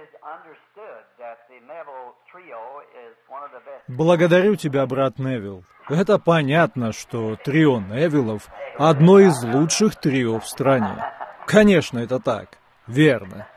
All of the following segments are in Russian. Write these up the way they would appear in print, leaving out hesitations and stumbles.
Благодарю тебя, брат Невилл. Это понятно, что трио Невиллов — одно из лучших трио в стране. Конечно, это так. Верно.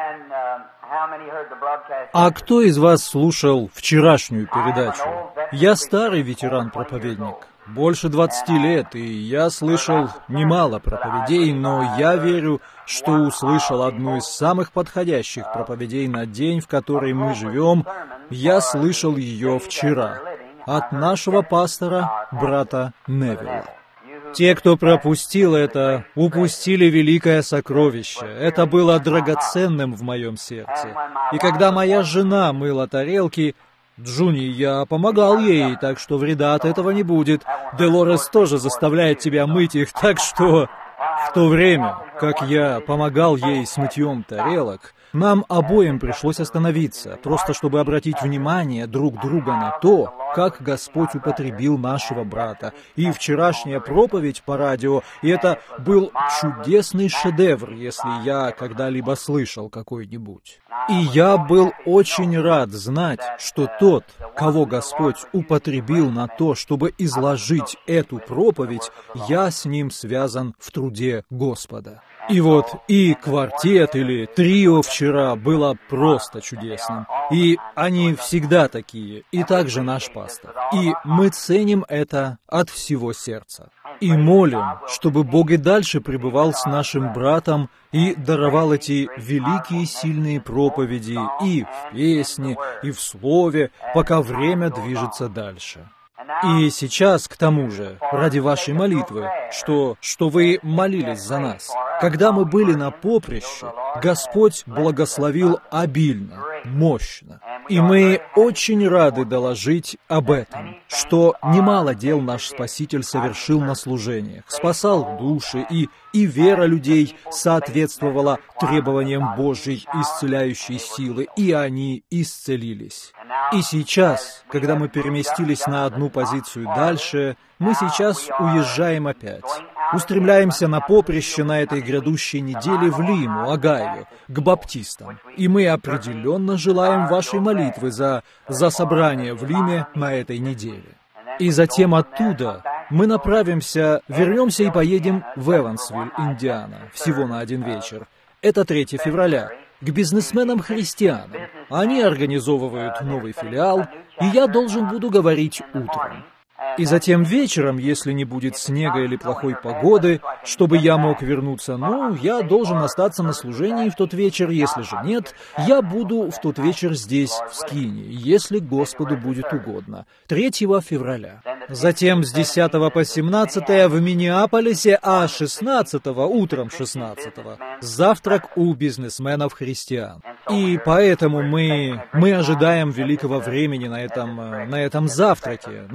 А кто из вас слушал вчерашнюю передачу? Я старый ветеран-проповедник. Больше 20 лет, и я слышал немало проповедей, но я верю, что услышал одну из самых подходящих проповедей на день, в который мы живем. Я слышал ее вчера от нашего пастора, брата Невилла. Те, кто пропустил это, упустили великое сокровище. Это было драгоценным в моем сердце. И когда моя жена мыла тарелки, Джуни, я помогал ей, так что вреда от этого не будет. Делорес тоже заставляет тебя мыть их, так что... В то время, как я помогал ей с мытьем тарелок, нам обоим пришлось остановиться, просто чтобы обратить внимание друг друга на то, как Господь употребил нашего брата. И вчерашняя проповедь по радио, и это был чудесный шедевр, если я когда-либо слышал какой-нибудь. И я был очень рад знать, что тот, кого Господь употребил на то, чтобы изложить эту проповедь, я с ним связан в труде Господа. И вот и квартет или трио вчера было просто чудесным. И они всегда такие, и также наш пастор. И мы ценим это от всего сердца. И молим, чтобы Бог и дальше пребывал с нашим братом и даровал эти великие сильные проповеди и в песне, и в слове, пока время движется дальше. И сейчас, к тому же, ради вашей молитвы, что вы молились за нас. Когда мы были на поприще, Господь благословил обильно, мощно. И мы очень рады доложить об этом, что немало дел наш Спаситель совершил на служениях, спасал души, и вера людей соответствовала требованиям Божьей исцеляющей силы, и они исцелились. И сейчас, когда мы переместились на одну позицию дальше, мы сейчас уезжаем опять. Устремляемся на поприще на этой грядущей неделе в Лиму, Огайо, к баптистам. И мы определенно желаем вашей молитвы за собрание в Лиме на этой неделе. И затем оттуда мы вернемся и поедем в Эвансвилл, Индиана, всего на один вечер. Это 3 февраля. К бизнесменам-христианам. Они организовывают новый филиал, и я должен буду говорить утром. И затем вечером, если не будет снега или плохой погоды, чтобы я мог вернуться, я должен остаться на служении в тот вечер, если же нет, я буду в тот вечер здесь, в Скине, если Господу будет угодно, 3 февраля. Затем с 10 по 17 в Миннеаполисе, а 16 утром 16 завтрак у бизнесменов-христиан. И поэтому мы ожидаем великого времени на этом завтраке,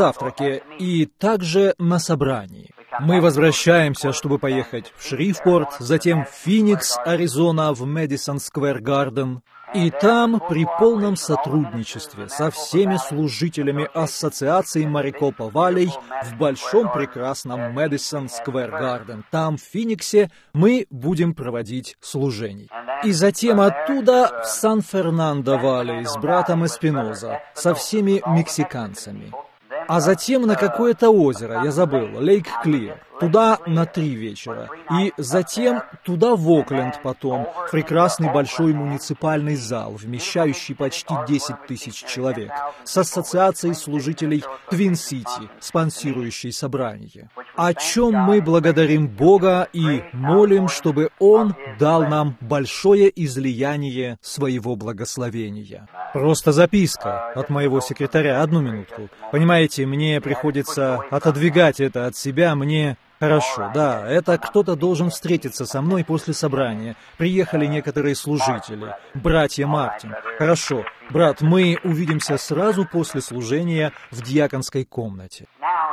и также на собрании. Мы возвращаемся, чтобы поехать в Шрифпорт, затем в Финикс, Аризона, в Мэдисон Сквер Гарден. И там, при полном сотрудничестве со всеми служителями Ассоциации Марикопа Валлей, в большом прекрасном Мэдисон Сквер Гарден, там, в Финиксе, мы будем проводить служений. И затем оттуда в Сан-Фернандо Валлей с братом Эспиноза, со всеми мексиканцами. А затем на какое-то озеро, я забыл, Лейк Клир, туда на 3 вечера. И затем туда в Окленд потом, в прекрасный большой муниципальный зал, вмещающий почти 10 тысяч человек, с ассоциацией служителей Твин-Сити, спонсирующей собрание. О чем мы благодарим Бога и молим, чтобы Он дал нам большое излияние своего благословения. Просто записка от моего секретаря, 1 минутку. Понимаете, мне приходится отодвигать это от себя, Хорошо, да, это кто-то должен встретиться со мной после собрания. Приехали некоторые служители, братья Мартин. Хорошо, брат, мы увидимся сразу после служения в диаконской комнате.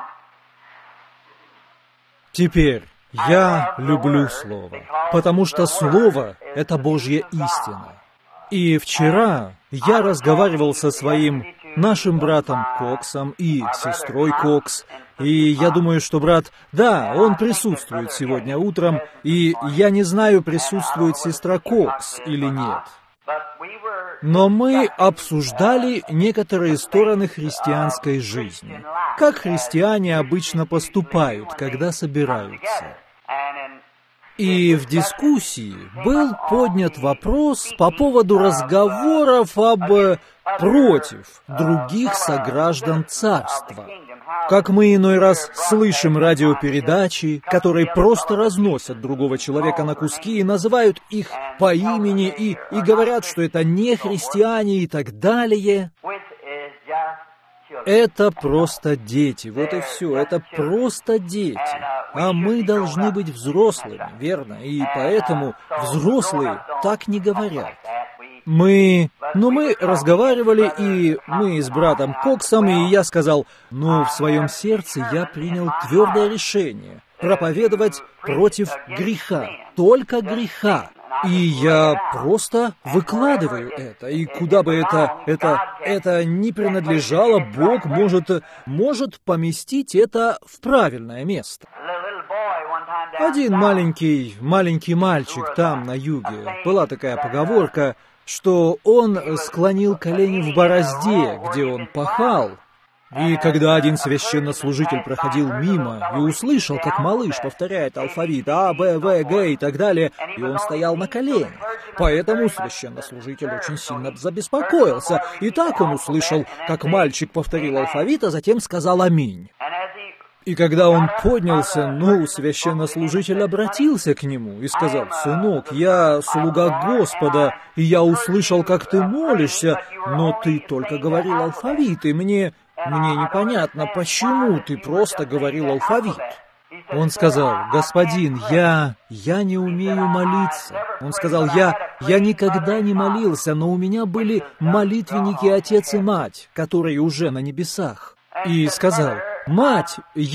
Теперь я люблю Слово, потому что Слово — это Божья истина. И вчера я разговаривал со нашим братом Коксом и сестрой Кокс, и я думаю, что брат, он присутствует сегодня утром, и я не знаю, присутствует сестра Кокс или нет. Но мы обсуждали некоторые стороны христианской жизни, как христиане обычно поступают, когда собираются. И в дискуссии был поднят вопрос по поводу разговоров против других сограждан царства. Как мы иной раз слышим радиопередачи, которые просто разносят другого человека на куски и называют их по имени и говорят, что это не христиане и так далее. Это просто дети, вот и все, это просто дети. А мы должны быть взрослыми, верно? И поэтому взрослые так не говорят. Мы разговаривали, и мы с братом Коксом, и я сказал, в своем сердце я принял твердое решение проповедовать против греха, только греха. И я просто выкладываю это, и куда бы это ни принадлежало, Бог может поместить это в правильное место. Один маленький мальчик там, на юге, была такая поговорка, что он склонил колени в борозде, где он пахал. И когда один священнослужитель проходил мимо и услышал, как малыш повторяет алфавит А, Б, В, Г и так далее, и он стоял на коленях. Поэтому священнослужитель очень сильно забеспокоился. И так он услышал, как мальчик повторил алфавит, а затем сказал «Аминь». И когда он поднялся, священнослужитель обратился к нему и сказал: «Сынок, я слуга Господа, и я услышал, как ты молишься, но ты только говорил алфавит, и мне непонятно, почему ты просто говорил алфавит». Он сказал: «Господин, я не умею молиться». Он сказал: «Я никогда не молился, но у меня были молитвенники отец и мать, которые уже на небесах». И сказал: «Мать,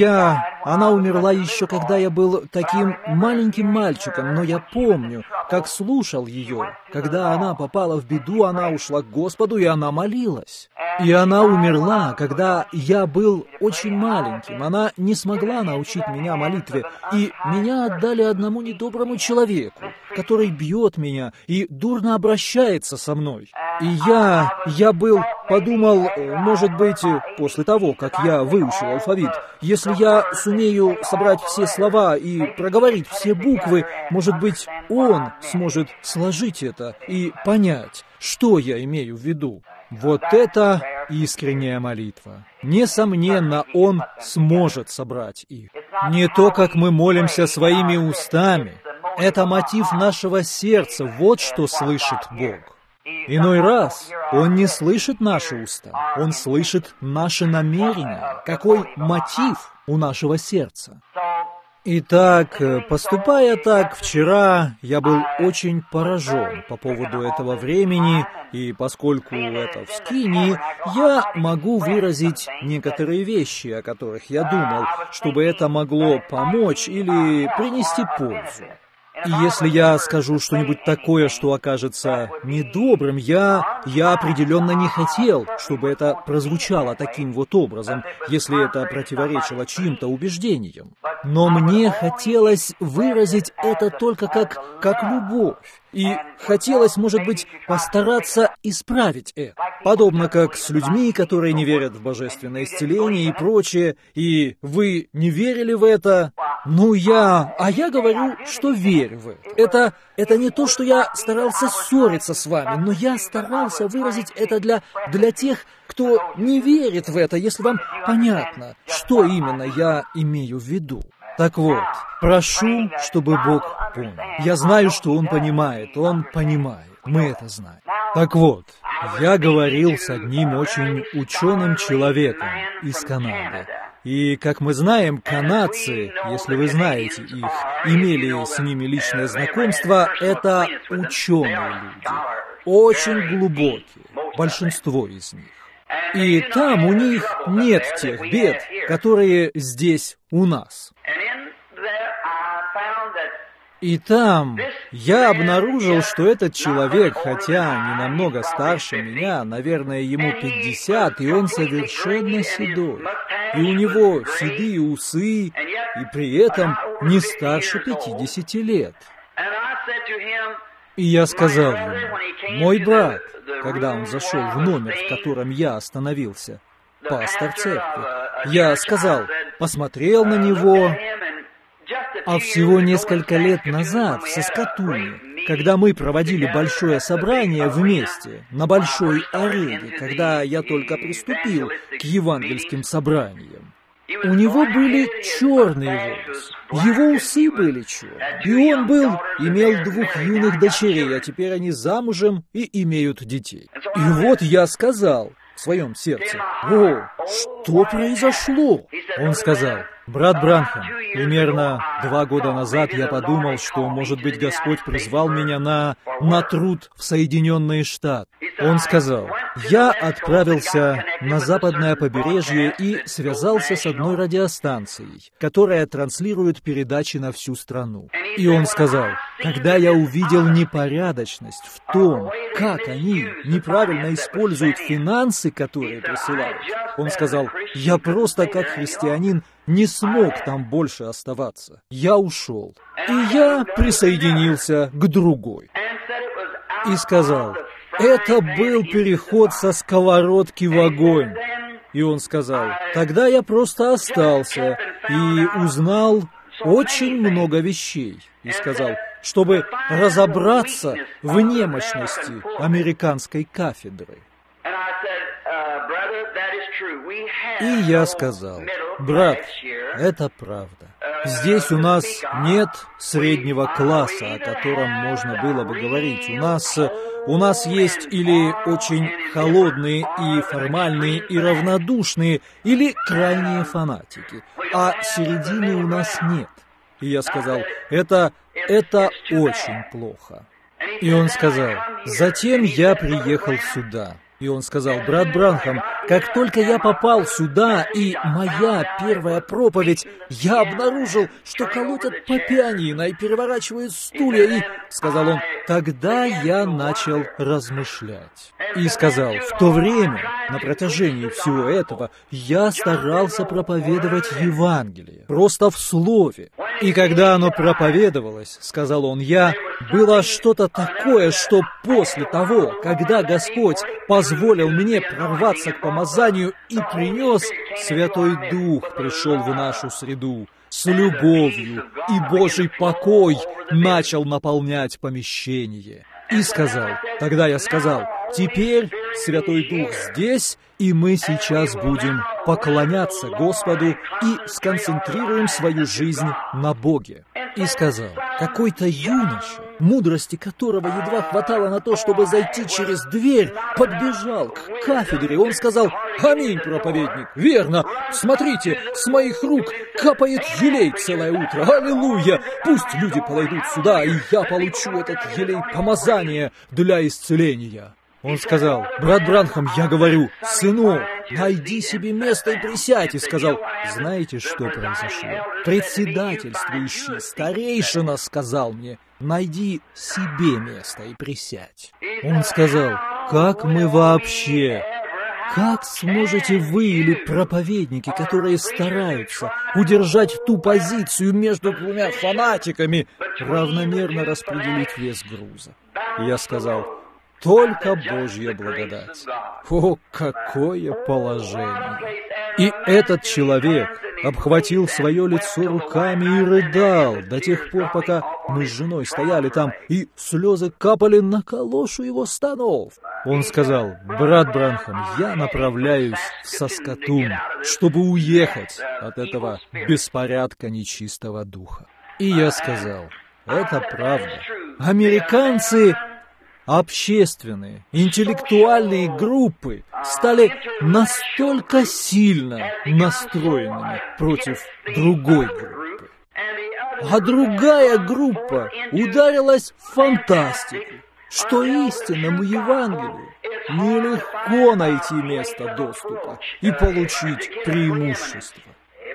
она умерла еще, когда я был таким маленьким мальчиком, но я помню, как слушал ее. Когда она попала в беду, она ушла к Господу, и она молилась. И она умерла, когда я был очень маленьким. Она не смогла научить меня молитве, и меня отдали одному недоброму человеку, который бьет меня и дурно обращается со мной. И я подумал, может быть, после того, как я выучил алфавит, если я сумею собрать все слова и проговорить все буквы, может быть, он сможет сложить это и понять, что я имею в виду». Вот это искренняя молитва. Несомненно, он сможет собрать их. Не то, как мы молимся своими устами. Это мотив нашего сердца, вот что слышит Бог. Иной раз Он не слышит наши уста, Он слышит наши намерения, какой мотив у нашего сердца. Итак, поступая так, вчера я был очень поражен по поводу этого времени, и поскольку это в скинии, я могу выразить некоторые вещи, о которых я думал, чтобы это могло помочь или принести пользу. И если я скажу что-нибудь такое, что окажется недобрым, я определенно не хотел, чтобы это прозвучало таким вот образом, если это противоречило чьим-то убеждениям. Но мне хотелось выразить это только как любовь. И хотелось, может быть, постараться исправить это. Подобно как с людьми, которые не верят в божественное исцеление и прочее, и вы не верили в это. Я говорю, что верю в это. Это не то, что я старался ссориться с вами, но я старался выразить это для тех, кто не верит в это, если вам понятно, что именно я имею в виду. Так вот, прошу, чтобы Бог понял. Я знаю, что Он понимает, мы это знаем. Так вот, я говорил с одним очень ученым человеком из Канады. И, как мы знаем, канадцы, если вы знаете их, имели с ними личное знакомство, это ученые люди, очень глубокие, большинство из них. И там у них нет тех бед, которые здесь у нас. И там я обнаружил, что этот человек, хотя не намного старше меня, наверное, ему 50, и он совершенно седой. И у него седые усы, и при этом не старше 50 лет. И я сказал ему: «Мой брат», когда он зашел в номер, в котором я остановился, пастор церкви, я сказал, посмотрел на него, а всего несколько лет назад в Саскатуне, когда мы проводили большое собрание вместе на большой арене, когда я только приступил к евангельским собраниям, у него были черные волосы, его усы были черные, и он имел 2 юных дочерей, а теперь они замужем и имеют детей. И вот я сказал в своем сердце: «О, что произошло?» Он сказал: «Брат Бранхам, примерно 2 года назад я подумал, что, может быть, Господь призвал меня на труд в Соединенные Штаты». Он сказал: «Я отправился на западное побережье и связался с одной радиостанцией, которая транслирует передачи на всю страну». И он сказал: «Когда я увидел непорядочность в том, как они неправильно используют финансы, которые присылают», он сказал: «Я просто как христианин не смог там больше оставаться. Я ушел, и я присоединился к другой». И сказал: «Это был переход со сковородки в огонь». И он сказал: «Тогда я просто остался и узнал очень много вещей». И сказал: «Чтобы разобраться в немощности американской кафедры». И я сказал: «Брат, это правда. Здесь у нас нет среднего класса, о котором можно было бы говорить. У нас есть или очень холодные и формальные и равнодушные, или крайние фанатики, а середины у нас нет». И я сказал: это очень плохо. И он сказал: «Затем я приехал сюда». И он сказал: «Брат Бранхам, как только я попал сюда, и моя первая проповедь, я обнаружил, что колотят по пианино и переворачивают стулья, и, — сказал он, — тогда я начал размышлять». И сказал: «В то время, на протяжении всего этого, я старался проповедовать Евангелие, просто в слове. И когда оно проповедовалось, — сказал он, — было что-то такое, что после того, когда Господь позволил мне прорваться к помазанию и принес, Святой Дух пришел в нашу среду с любовью, и Божий покой начал наполнять помещение». И сказал, тогда я сказал: «Теперь Святой Дух здесь, и мы сейчас будем поклоняться Господу и сконцентрируем свою жизнь на Боге». И сказал: какой-то юноша, мудрости которого едва хватало на то, чтобы зайти через дверь, подбежал к кафедре. Он сказал: «Аминь, проповедник, верно, смотрите, с моих рук капает елей целое утро, аллилуйя, пусть люди подойдут сюда, и я получу этот елей помазания для исцеления». Он сказал: «Брат Бранхам, я говорю, сынок, найди себе место и присядь». И сказал: знаете, что произошло? Председательствующий старейшина сказал мне: найди себе место и присядь. Он сказал: как сможете вы или проповедники, которые стараются удержать ту позицию между 2 фанатиками, равномерно распределить вес груза? И я сказал: только Божья благодать. О, какое положение! И этот человек обхватил свое лицо руками и рыдал до тех пор, пока мы с женой стояли там, и слезы капали на калошу его штанов. Он сказал: брат Бранхам, я направляюсь в Саскатун, чтобы уехать от этого беспорядка нечистого духа. И я сказал: это правда. Американцы, общественные, интеллектуальные группы стали настолько сильно настроенными против другой группы. А другая группа ударилась в фантастику, что истинному Евангелию нелегко найти место доступа и получить преимущество.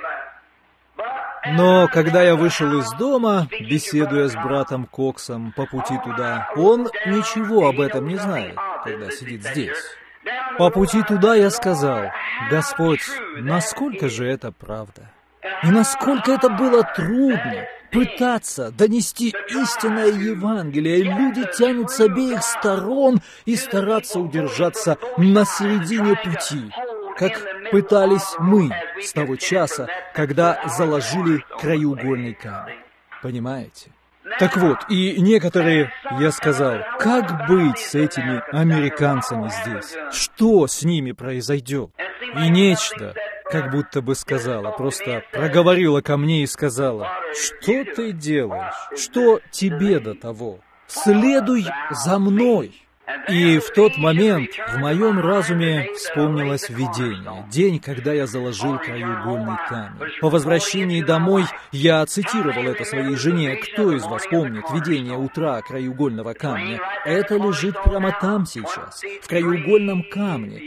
Но когда я вышел из дома, беседуя с братом Коксом по пути туда, он ничего об этом не знает, когда сидит здесь. По пути туда я сказал: Господь, насколько же это правда? И насколько это было трудно пытаться донести истинное Евангелие. Люди тянут с обеих сторон и стараться удержаться на середине пути, как пытались мы с того часа, когда заложили краеугольный камень. Понимаете? Так вот, и некоторые, я сказал, как быть с этими американцами здесь? Что с ними произойдет? И нечто, как будто бы сказала, просто проговорила ко мне и сказала: что ты делаешь? Что тебе до того? Следуй за мной. И в тот момент в моем разуме вспомнилось видение, день, когда я заложил краеугольный камень. По возвращении домой я цитировал это своей жене. Кто из вас помнит видение утра краеугольного камня? Это лежит прямо там сейчас, в краеугольном камне.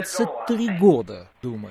23 года, думаю.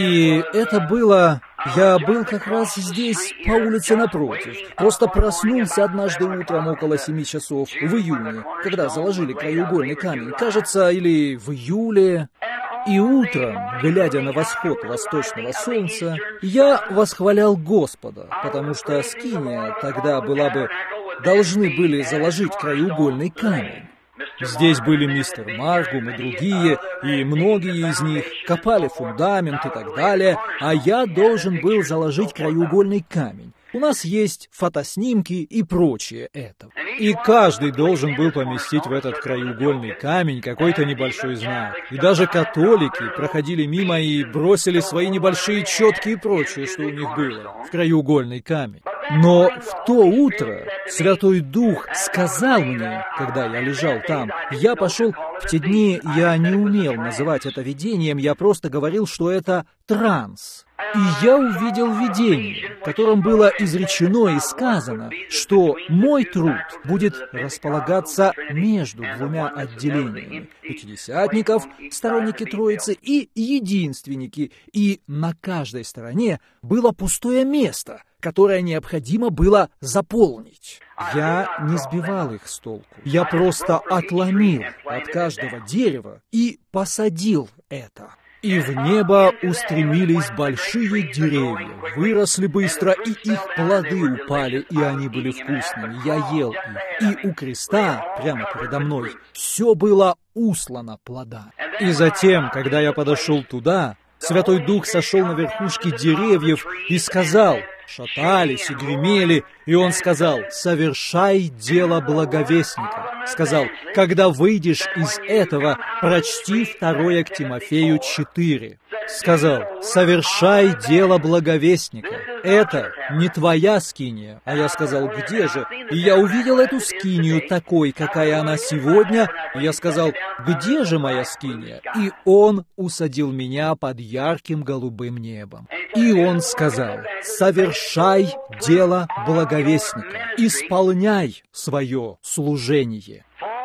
И это было... Я был как раз здесь, по улице напротив. Просто проснулся однажды утром около 7 часов, в июне, когда заложили краеугольный камень, кажется, или в июле. И утром, глядя на восход восточного солнца, я восхвалял Господа, потому что скиния тогда была бы... должны были заложить краеугольный камень. Здесь были мистер Маргум и другие, и многие из них копали фундамент и так далее, а я должен был заложить краеугольный камень. У нас есть фотоснимки и прочее этого. И каждый должен был поместить в этот краеугольный камень какой-то небольшой знак. И даже католики проходили мимо и бросили свои небольшие четки и прочее, что у них было, в краеугольный камень. Но в то утро Святой Дух сказал мне, когда я лежал там, я пошел, в те дни я не умел называть это видением, я просто говорил, что это транс. И я увидел видение, в котором было изречено и сказано, что мой труд будет располагаться между двумя отделениями – пятидесятников, сторонники Троицы, и единственники, и на каждой стороне было пустое место, которое необходимо было заполнить. Я не сбивал их с толку, я просто отломил от каждого дерева и посадил это. И в небо устремились большие деревья, выросли быстро, и их плоды упали, и они были вкусными. Я ел их. И у креста, прямо передо мной, все было услано плодами. И затем, когда я подошел туда, Святой Дух сошел на верхушки деревьев и сказал, шатались и гремели, и он сказал: «Совершай дело благовестника». Сказал: «Когда выйдешь из этого, прочти 2 к Тимофею 4». Сказал: «Совершай дело благовестника». Это не твоя скиния. А я сказал: где же? И я увидел эту скинию такой, какая она сегодня. И я сказал: где же моя скиния? И он усадил меня под ярким голубым небом. И он сказал: совершай дело благовестника, исполняй свое служение.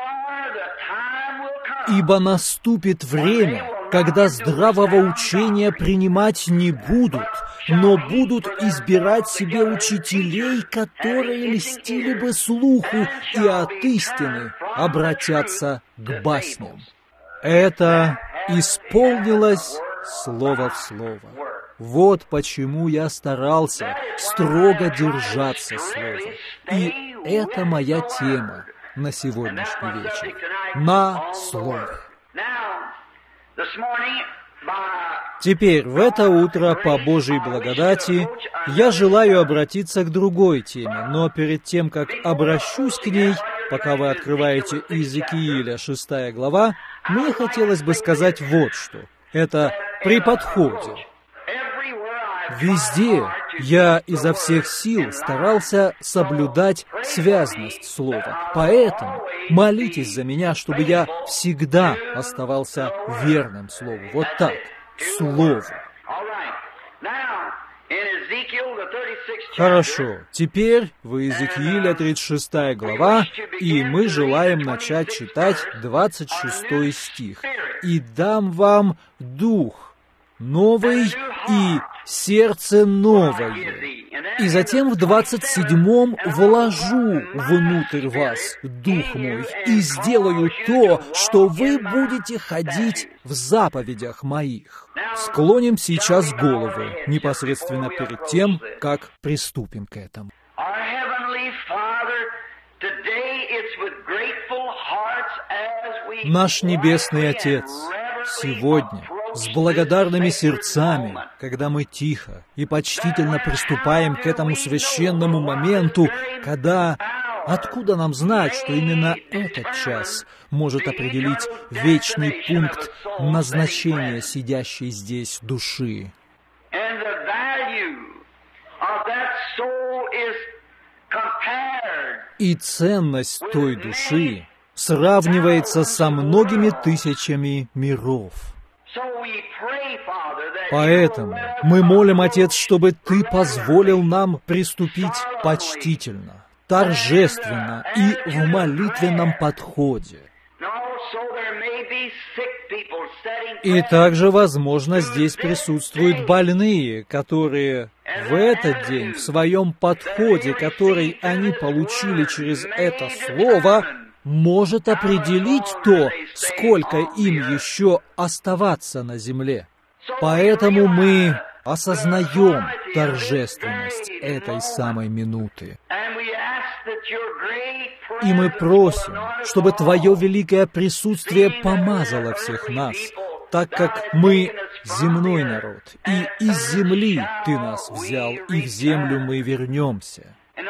Ибо наступит время, когда здравого учения принимать не будут, но будут избирать себе учителей, которые льстили бы слуху и от истины обратятся к басням. Это исполнилось слово в слово. Вот почему я старался строго держаться слова. И это моя тема на сегодняшний вечер. На слове. Теперь, в это утро, по Божьей благодати, я желаю обратиться к другой теме, но перед тем, как обращусь к ней, пока вы открываете Иезекииля 6 глава, мне хотелось бы сказать вот что. Это при подходе. Везде я изо всех сил старался соблюдать связность слова. Поэтому молитесь за меня, чтобы я всегда оставался верным слову. Вот так, слову. Хорошо, теперь в Иезекииля 36 глава, и мы желаем начать читать 26 стих. «И дам вам дух новый и сердце новое». И затем в 27-м «вложу внутрь вас дух мой и сделаю то, что вы будете ходить в заповедях моих». Склоним сейчас головы непосредственно перед тем, как приступим к этому. Наш Небесный Отец, сегодня, с благодарными сердцами, когда мы тихо и почтительно приступаем к этому священному моменту, когда, откуда нам знать, что именно этот час может определить вечный пункт назначения сидящей здесь души? И ценность той души сравнивается со многими тысячами миров. Поэтому мы молим, Отец, чтобы Ты позволил нам приступить почтительно, торжественно и в молитвенном подходе. И также, возможно, здесь присутствуют больные, которые в этот день, в своем подходе, который они получили через это слово, может определить то, сколько им еще оставаться на земле. Поэтому мы осознаем торжественность этой самой минуты. И мы просим, чтобы Твое великое присутствие помазало всех нас, так как мы земной народ, и из земли Ты нас взял, и в землю мы вернемся.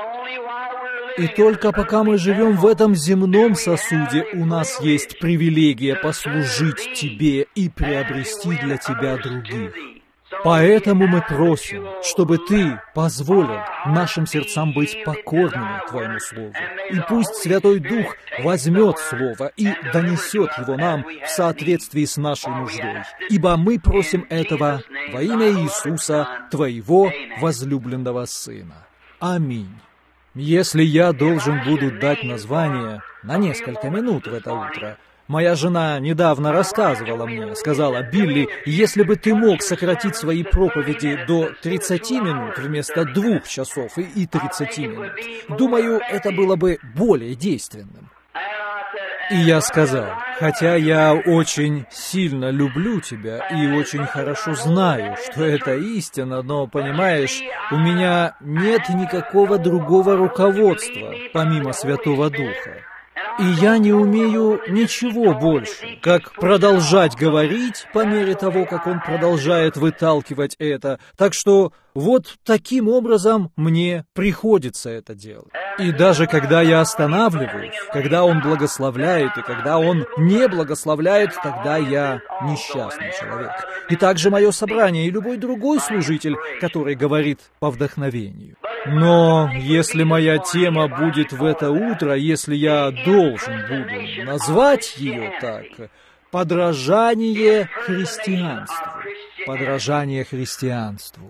И только пока мы живем в этом земном сосуде, у нас есть привилегия послужить Тебе и приобрести для Тебя других. Поэтому мы просим, чтобы Ты позволил нашим сердцам быть покорными Твоему Слову. И пусть Святой Дух возьмет Слово и донесет его нам в соответствии с нашей нуждой. Ибо мы просим этого во имя Иисуса, Твоего возлюбленного Сына. Аминь. Если я должен буду дать название на несколько минут в это утро, моя жена недавно рассказывала мне, сказала: «Билли, если бы ты мог сократить свои проповеди до 30 минут вместо 2 часов и 30 минут, думаю, это было бы более действенным». И я сказал: «Хотя я очень сильно люблю тебя и очень хорошо знаю, что это истина, но, понимаешь, у меня нет никакого другого руководства, помимо Святого Духа. И я не умею ничего больше, как продолжать говорить по мере того, как он продолжает выталкивать это. Так что вот таким образом мне приходится это делать. И даже когда я останавливаюсь, когда он благословляет и когда он не благословляет, тогда я несчастный человек. И также мое собрание и любой другой служитель, который говорит по вдохновению. Но если моя тема будет в это утро, если я должен буду назвать ее так, подражание христианству. Подражание христианству.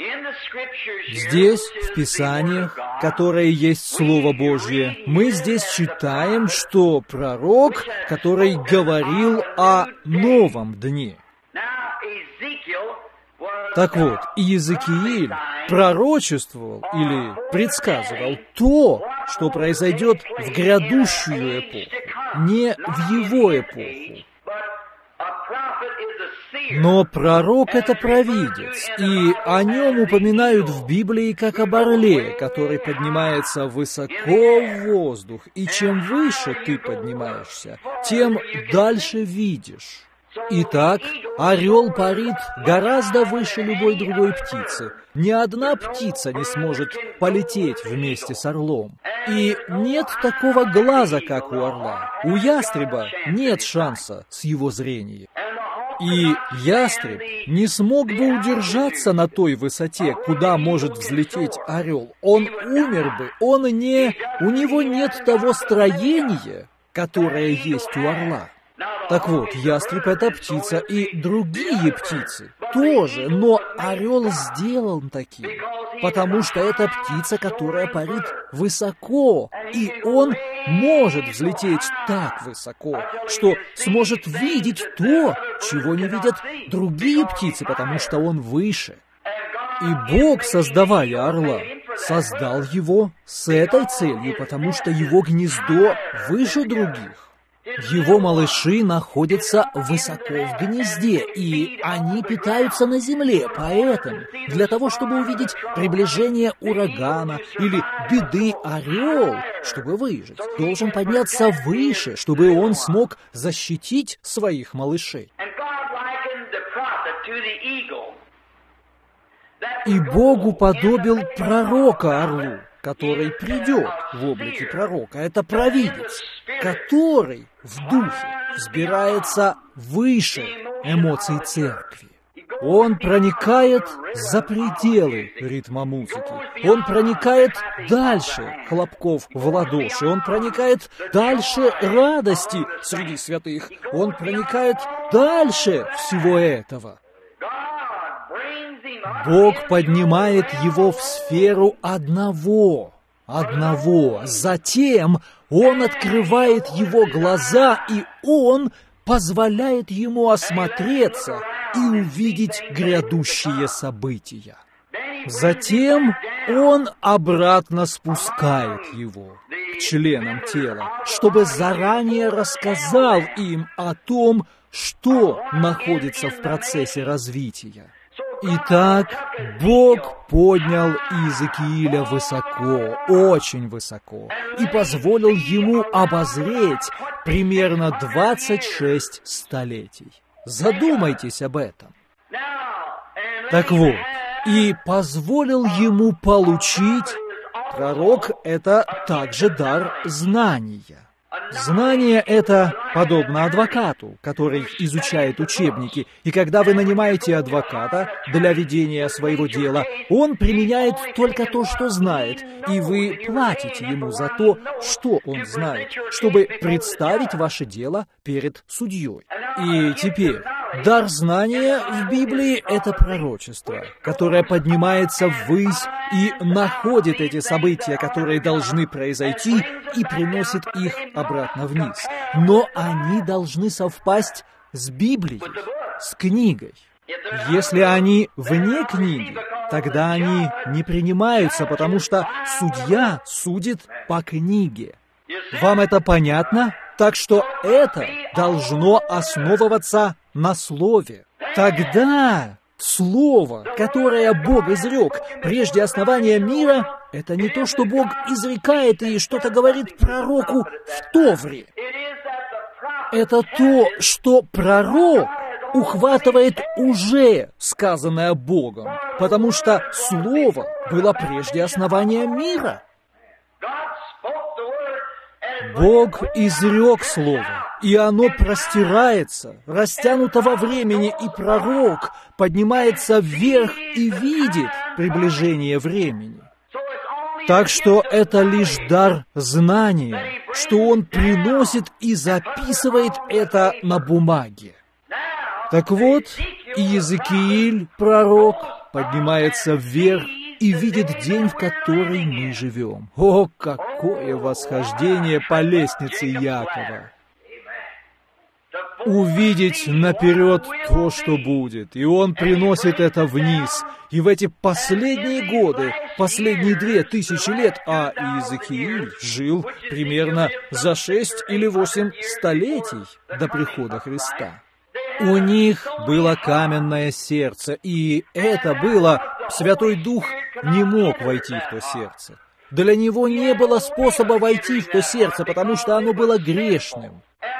Здесь, в Писаниях, которые есть Слово Божье, мы здесь читаем, что пророк, который говорил о новом дне. Так вот, Иезекииль пророчествовал или предсказывал то, что произойдет в грядущую эпоху, не в его эпоху. Но пророк — это провидец, и о нем упоминают в Библии как об орле, который поднимается высоко в воздух, и чем выше ты поднимаешься, тем дальше видишь. Итак, орел парит гораздо выше любой другой птицы. Ни одна птица не сможет полететь вместе с орлом. И нет такого глаза, как у орла. У ястреба нет шанса с его зрением. И ястреб не смог бы удержаться на той высоте, куда может взлететь орел. Он умер бы, у него нет того строения, которое есть у орла. Так вот, ястреб — это птица, и другие птицы тоже, но орел сделан таким, потому что это птица, которая парит высоко, и он может взлететь так высоко, что сможет видеть то, чего не видят другие птицы, потому что он выше. И Бог, создавая орла, создал его с этой целью, потому что его гнездо выше других. Его малыши находятся высоко в гнезде, и они питаются на земле, поэтому для того, чтобы увидеть приближение урагана или беды орел, чтобы выжить, должен подняться выше, чтобы он смог защитить своих малышей. И Бог уподобил пророка орлу, который придет в облике пророка. Это провидец, который в духе взбирается выше эмоций церкви. Он проникает за пределы ритма музыки. Он проникает дальше хлопков в ладоши. Он проникает дальше радости среди святых. Он проникает дальше всего этого. Бог поднимает его в сферу одного. Затем Он открывает его глаза, и Он позволяет ему осмотреться и увидеть грядущие события. Затем Он обратно спускает его к членам тела, чтобы заранее рассказал им о том, что находится в процессе развития. Итак, Бог поднял Иезекииля высоко, очень высоко, и позволил ему обозреть примерно 26 столетий. Задумайтесь об этом. Так вот, и позволил ему получить, пророк — это также дар знания. Знание — это подобно адвокату, который изучает учебники, и когда вы нанимаете адвоката для ведения своего дела, он применяет только то, что знает, и вы платите ему за то, что он знает, чтобы представить ваше дело перед судьей. И теперь, дар знания в Библии — это пророчество, которое поднимается ввысь и находит эти события, которые должны произойти, и приносит их обратно вниз. Но они должны совпасть с Библией, с книгой. Если они вне книги, тогда они не принимаются, потому что судья судит по книге. Вам это понятно? Так что это должно основываться на Слове. Тогда Слово, которое Бог изрек прежде основания мира, это не то, что Бог изрекает и что-то говорит пророку в Товре. Это то, что пророк ухватывает уже сказанное Богом, потому что Слово было прежде основания мира. Бог изрек Слово, и оно простирается, растянуто во времени, и пророк поднимается вверх и видит приближение времени. Так что это лишь дар знания, что он приносит и записывает это на бумаге. Так вот, Иезекииль, пророк, поднимается вверх и видит день, в который мы живем. О, какое восхождение по лестнице Якова! Увидеть наперед то, что будет, и он приносит это вниз. И в эти последние годы, последние 2000 лет, а Иезекииль жил примерно за 6 или 8 столетий до прихода Христа. У них было каменное сердце, и это было... Святой Дух не мог войти в то сердце. Для него не было способа войти в то сердце, потому что оно было грешным.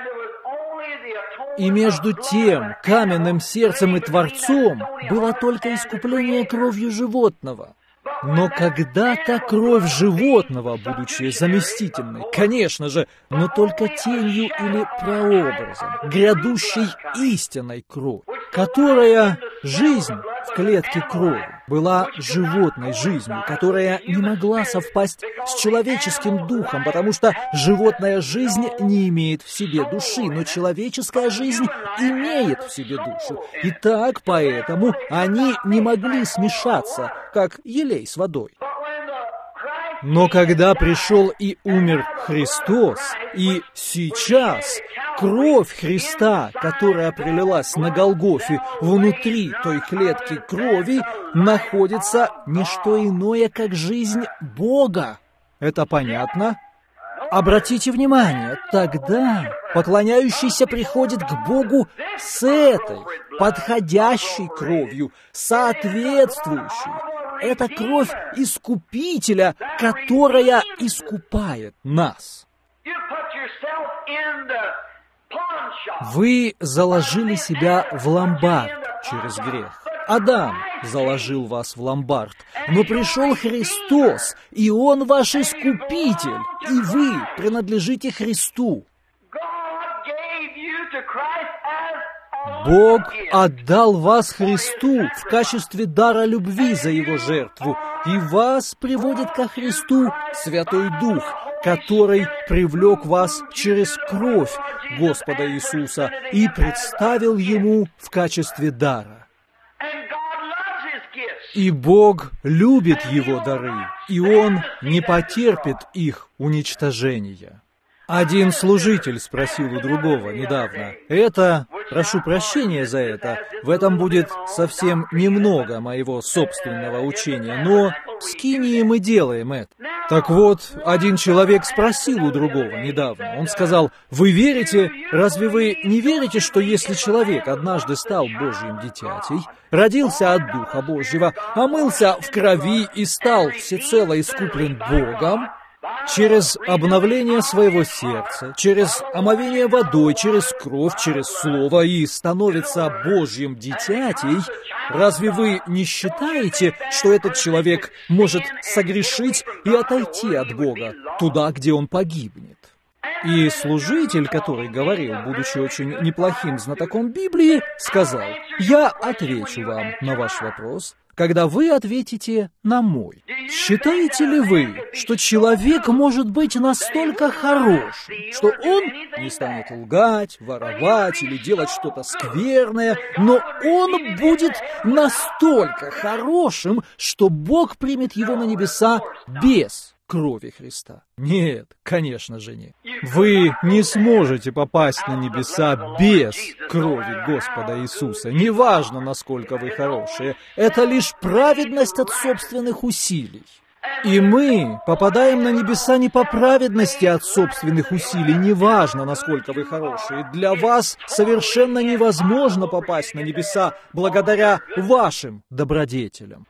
И между тем каменным сердцем и Творцом было только искупление кровью животного. Но когда-то кровь животного, будучи заместительной, конечно же, но только тенью или прообразом грядущей истинной крови, которая жизнь в клетке крови была животной жизнью, которая не могла совпасть с человеческим духом, потому что животная жизнь не имеет в себе души, но человеческая жизнь имеет в себе душу. И так поэтому они не могли смешаться, как елей с водой. Но когда пришел и умер Христос, и сейчас кровь Христа, которая пролилась на Голгофе внутри той клетки крови, находится не что иное, как жизнь Бога. Это понятно? Обратите внимание, тогда поклоняющийся приходит к Богу с этой, подходящей кровью, соответствующей. Это кровь Искупителя, которая искупает нас. Вы заложили себя в ломбард через грех. Адам заложил вас в ломбард, но пришел Христос, и Он ваш Искупитель, и вы принадлежите Христу. Бог отдал вас Христу в качестве дара любви за Его жертву, и вас приводит ко Христу Святой Дух, который привлек вас через кровь Господа Иисуса и представил Ему в качестве дара. И Бог любит Его дары, и Он не потерпит их уничтожения. Один служитель спросил у другого недавно: прошу прощения за это, в этом будет совсем немного моего собственного учения, но с Кинией мы делаем это. Так вот, один человек спросил у другого недавно, он сказал: вы верите, разве вы не верите, что если человек однажды стал Божьим дитятей, родился от Духа Божьего, омылся в крови и стал всецело искуплен Богом, через обновление своего сердца, через омовение водой, через кровь, через слово и становится Божьим дитятей, разве вы не считаете, что этот человек может согрешить и отойти от Бога туда, где он погибнет? И служитель, который говорил, будучи очень неплохим знатоком Библии, сказал: я отвечу вам на ваш вопрос, когда вы ответите на мой. Считаете ли вы, что человек может быть настолько хорошим, что он не станет лгать, воровать или делать что-то скверное, но он будет настолько хорошим, что Бог примет его на небеса без крови Христа? Нет, конечно же нет. Вы не сможете попасть на небеса без крови Господа Иисуса. Неважно, насколько вы хорошие. Это лишь праведность от собственных усилий. И мы попадаем на небеса не по праведности от собственных усилий, неважно, насколько вы хорошие. Для вас совершенно невозможно попасть на небеса благодаря вашим добродетелям.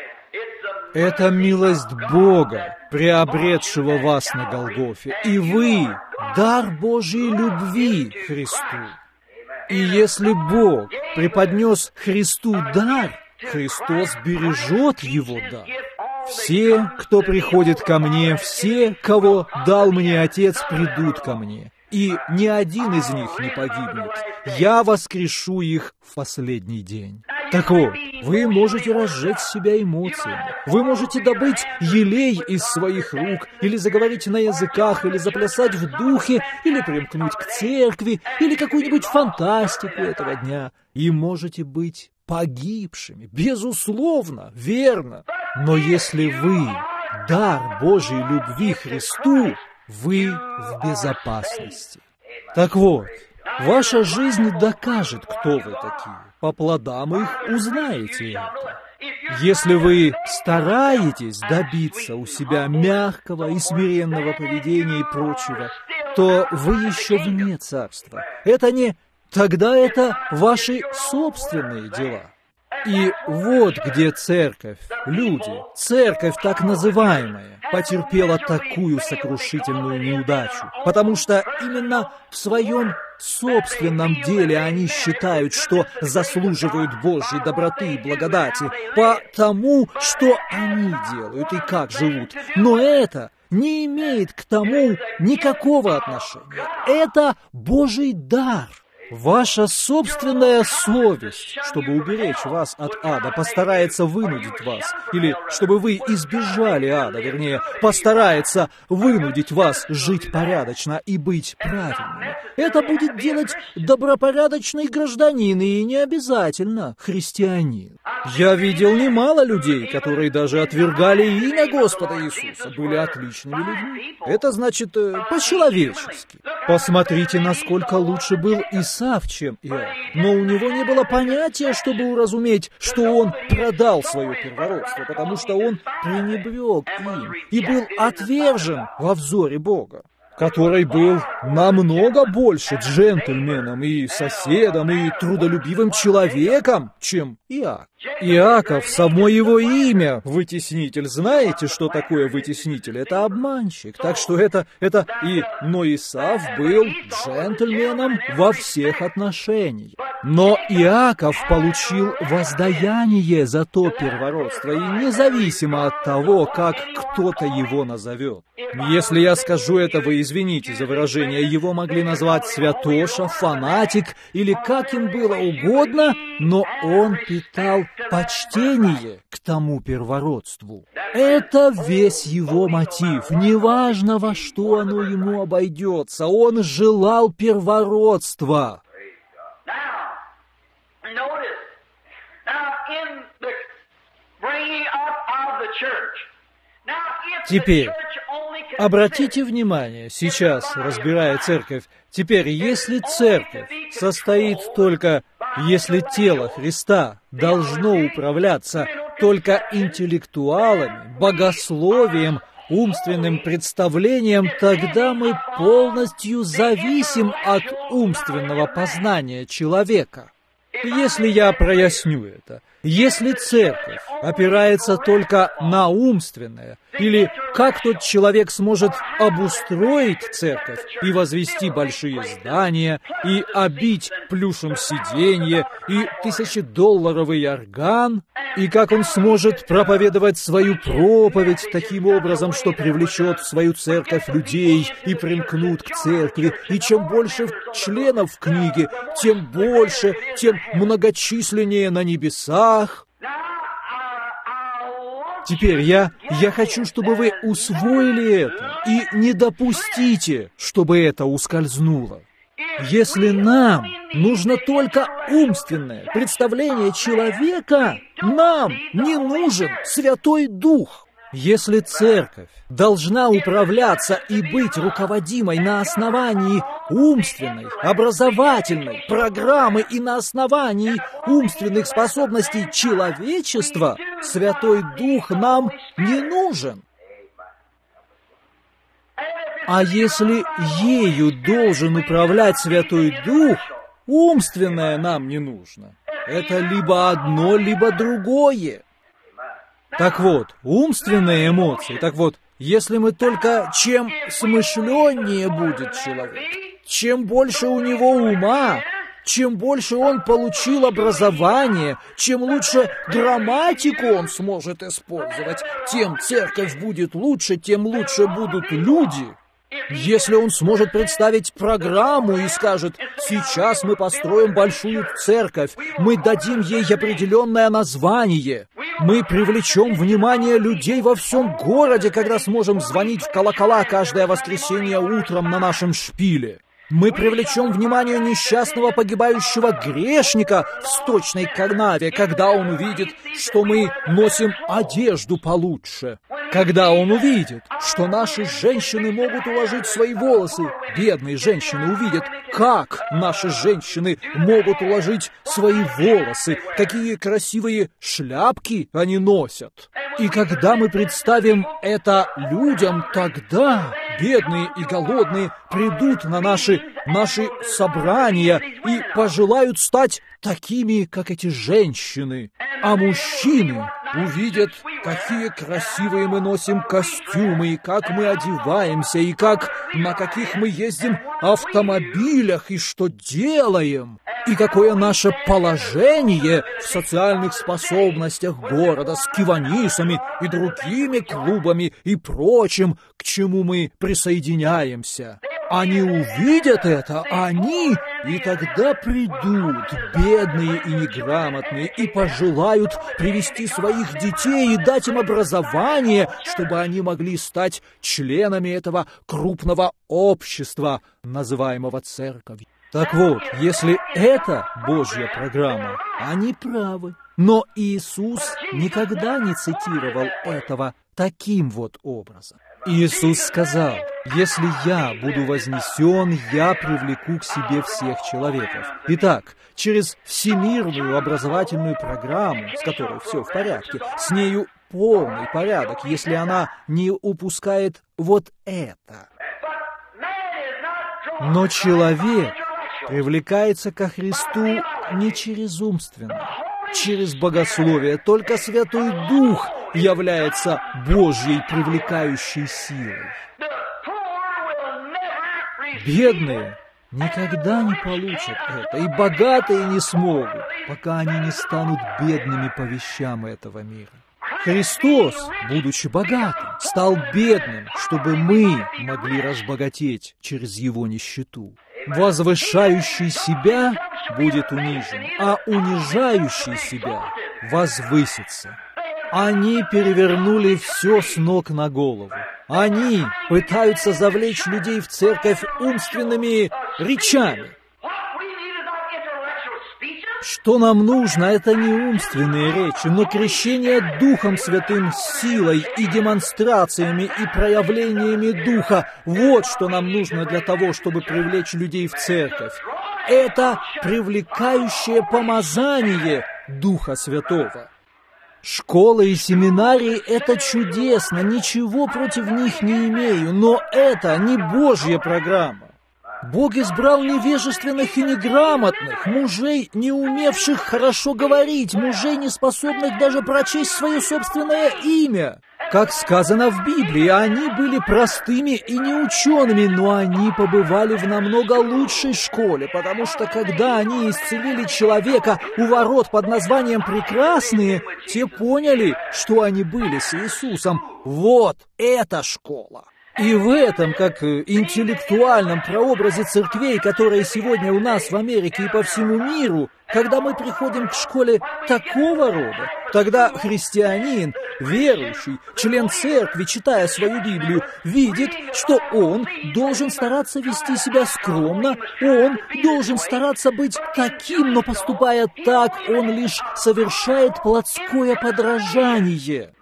Это милость Бога, приобретшего вас на Голгофе, и вы — дар Божьей любви Христу. И если Бог преподнес Христу дар, Христос бережет его дар. Все, кто приходит ко мне, все, кого дал мне Отец, придут ко мне, и ни один из них не погибнет. Я воскрешу их в последний день. Так вот, вы можете разжечь себя эмоциями, вы можете добыть елей из своих рук, или заговорить на языках, или заплясать в духе, или примкнуть к церкви, или какую-нибудь фантастику этого дня, и можете быть погибшими, безусловно, верно. Но если вы — дар Божьей любви Христу, вы в безопасности. Так вот, ваша жизнь докажет, кто вы такие. По плодам их узнаете это. Если вы стараетесь добиться у себя мягкого и смиренного поведения и прочего, то вы еще вне царства. Тогда это ваши собственные дела. И вот где церковь, люди, церковь так называемая, потерпела такую сокрушительную неудачу, потому что именно в своем собственном деле они считают, что заслуживают Божьей доброты и благодати по тому, что они делают и как живут. Но это не имеет к тому никакого отношения. Это Божий дар. Ваша собственная совесть, чтобы уберечь вас от ада, постарается вынудить вас, или чтобы вы избежали ада, вернее, постарается вынудить вас жить порядочно и быть правильными. Это будет делать добропорядочный гражданин и не обязательно христианин. Я видел немало людей, которые даже отвергали имя Господа Иисуса, были отличными людьми. Это значит по-человечески. Посмотрите, насколько лучше был Исав, чем Иов. Но у него не было понятия, чтобы уразуметь, что он продал свое первородство, потому что он пренебрег им и был отвержен во взоре Бога. который был намного больше джентльменом и соседом и трудолюбивым человеком, чем Иаков. Иаков, само его имя, вытеснитель. Знаете, что такое вытеснитель? Это обманщик. Так что но Исав был джентльменом во всех отношениях. Но Иаков получил воздаяние за то первородство, и независимо от того, как кто-то его назовет. Если я скажу это, вы извините за выражение, его могли назвать святоша, фанатик или как им было угодно, но он питал почтение к тому первородству. Это весь его мотив, неважно, во что оно ему обойдется, он желал первородства. Теперь, обратите внимание, сейчас, разбирая церковь, теперь, если церковь состоит только, если тело Христа должно управляться только интеллектуалами, богословием, умственным представлением, тогда мы полностью зависим от умственного познания человека. Если я проясню это, если церковь опирается только на умственное, или как тот человек сможет обустроить церковь и возвести большие здания, и обить плюшем сиденье, и $1000 орган, и как он сможет проповедовать свою проповедь таким образом, что привлечет в свою церковь людей и примкнут к церкви, и чем больше членов в книге, тем больше, тем многочисленнее на небесах. Теперь я хочу, чтобы вы усвоили это и не допустите, чтобы это ускользнуло. Если нам нужно только умственное представление человека, нам не нужен Святой Дух. Если церковь должна управляться и быть руководимой на основании умственной, образовательной программы и на основании умственных способностей человечества, Святой Дух нам не нужен. А если ею должен управлять Святой Дух, умственное нам не нужно. Это либо одно, либо другое. Так вот, умственные эмоции, если мы только чем смышленнее будет человек, чем больше у него ума, чем больше он получил образование, чем лучше грамматику он сможет использовать, тем церковь будет лучше, тем лучше будут люди. Если он сможет представить программу и скажет: «Сейчас мы построим большую церковь, мы дадим ей определенное название, мы привлечем внимание людей во всем городе, когда сможем звонить в колокола каждое воскресенье утром на нашем шпиле. Мы привлечем внимание несчастного погибающего грешника в сточной канаве, когда он увидит, что мы носим одежду получше. Когда он увидит, что наши женщины могут уложить свои волосы, бедные женщины увидят, как наши женщины могут уложить свои волосы, какие красивые шляпки они носят. И когда мы представим это людям, тогда бедные и голодные придут на наши собрания и пожелают стать такими, как эти женщины. А мужчины увидят, какие красивые мы носим костюмы, и как мы одеваемся, и на каких мы ездим автомобилях, и что делаем, и какое наше положение в социальных способностях города с киванисами и другими клубами и прочим, к чему мы присоединяемся. Они увидят это, и тогда придут бедные и неграмотные и пожелают привести своих детей и дать им образование, чтобы они могли стать членами этого крупного общества, называемого церковью. Так вот, если это Божья программа, они правы. Но Иисус никогда не цитировал этого таким вот образом. Иисус сказал: «Если я буду вознесен, я привлеку к себе всех человеков». Итак, через всемирную образовательную программу, с которой все в порядке, с нею полный порядок, если она не упускает вот это. Но человек привлекается ко Христу не через умственное, через богословие. Только Святой Дух является Божьей привлекающей силой. Бедные никогда не получат это, и богатые не смогут, пока они не станут бедными по вещам этого мира. Христос, будучи богатым, стал бедным, чтобы мы могли разбогатеть через Его нищету. Возвышающий себя будет унижен, а унижающий себя возвысится. Они перевернули все с ног на голову. Они пытаются завлечь людей в церковь умственными речами. Что нам нужно, это не умственные речи, но крещение Духом Святым силой и демонстрациями и проявлениями Духа. Вот что нам нужно для того, чтобы привлечь людей в церковь. Это привлекающее помазание Духа Святого. Школы и семинарии – это чудесно, ничего против них не имею, но это не Божья программа. Бог избрал невежественных и неграмотных, мужей, не умевших хорошо говорить, мужей, не способных даже прочесть свое собственное имя. Как сказано в Библии, они были простыми и неучеными, но они побывали в намного лучшей школе, потому что когда они исцелили человека у ворот под названием «Прекрасные», те поняли, что они были с Иисусом. Вот эта школа. И в этом, как интеллектуальном прообразе церквей, которые сегодня у нас в Америке и по всему миру, когда мы приходим к школе такого рода, тогда христианин, верующий, член церкви, читая свою Библию, видит, что он должен стараться вести себя скромно, он должен стараться быть таким, но поступая так, он лишь совершает плотское подражание.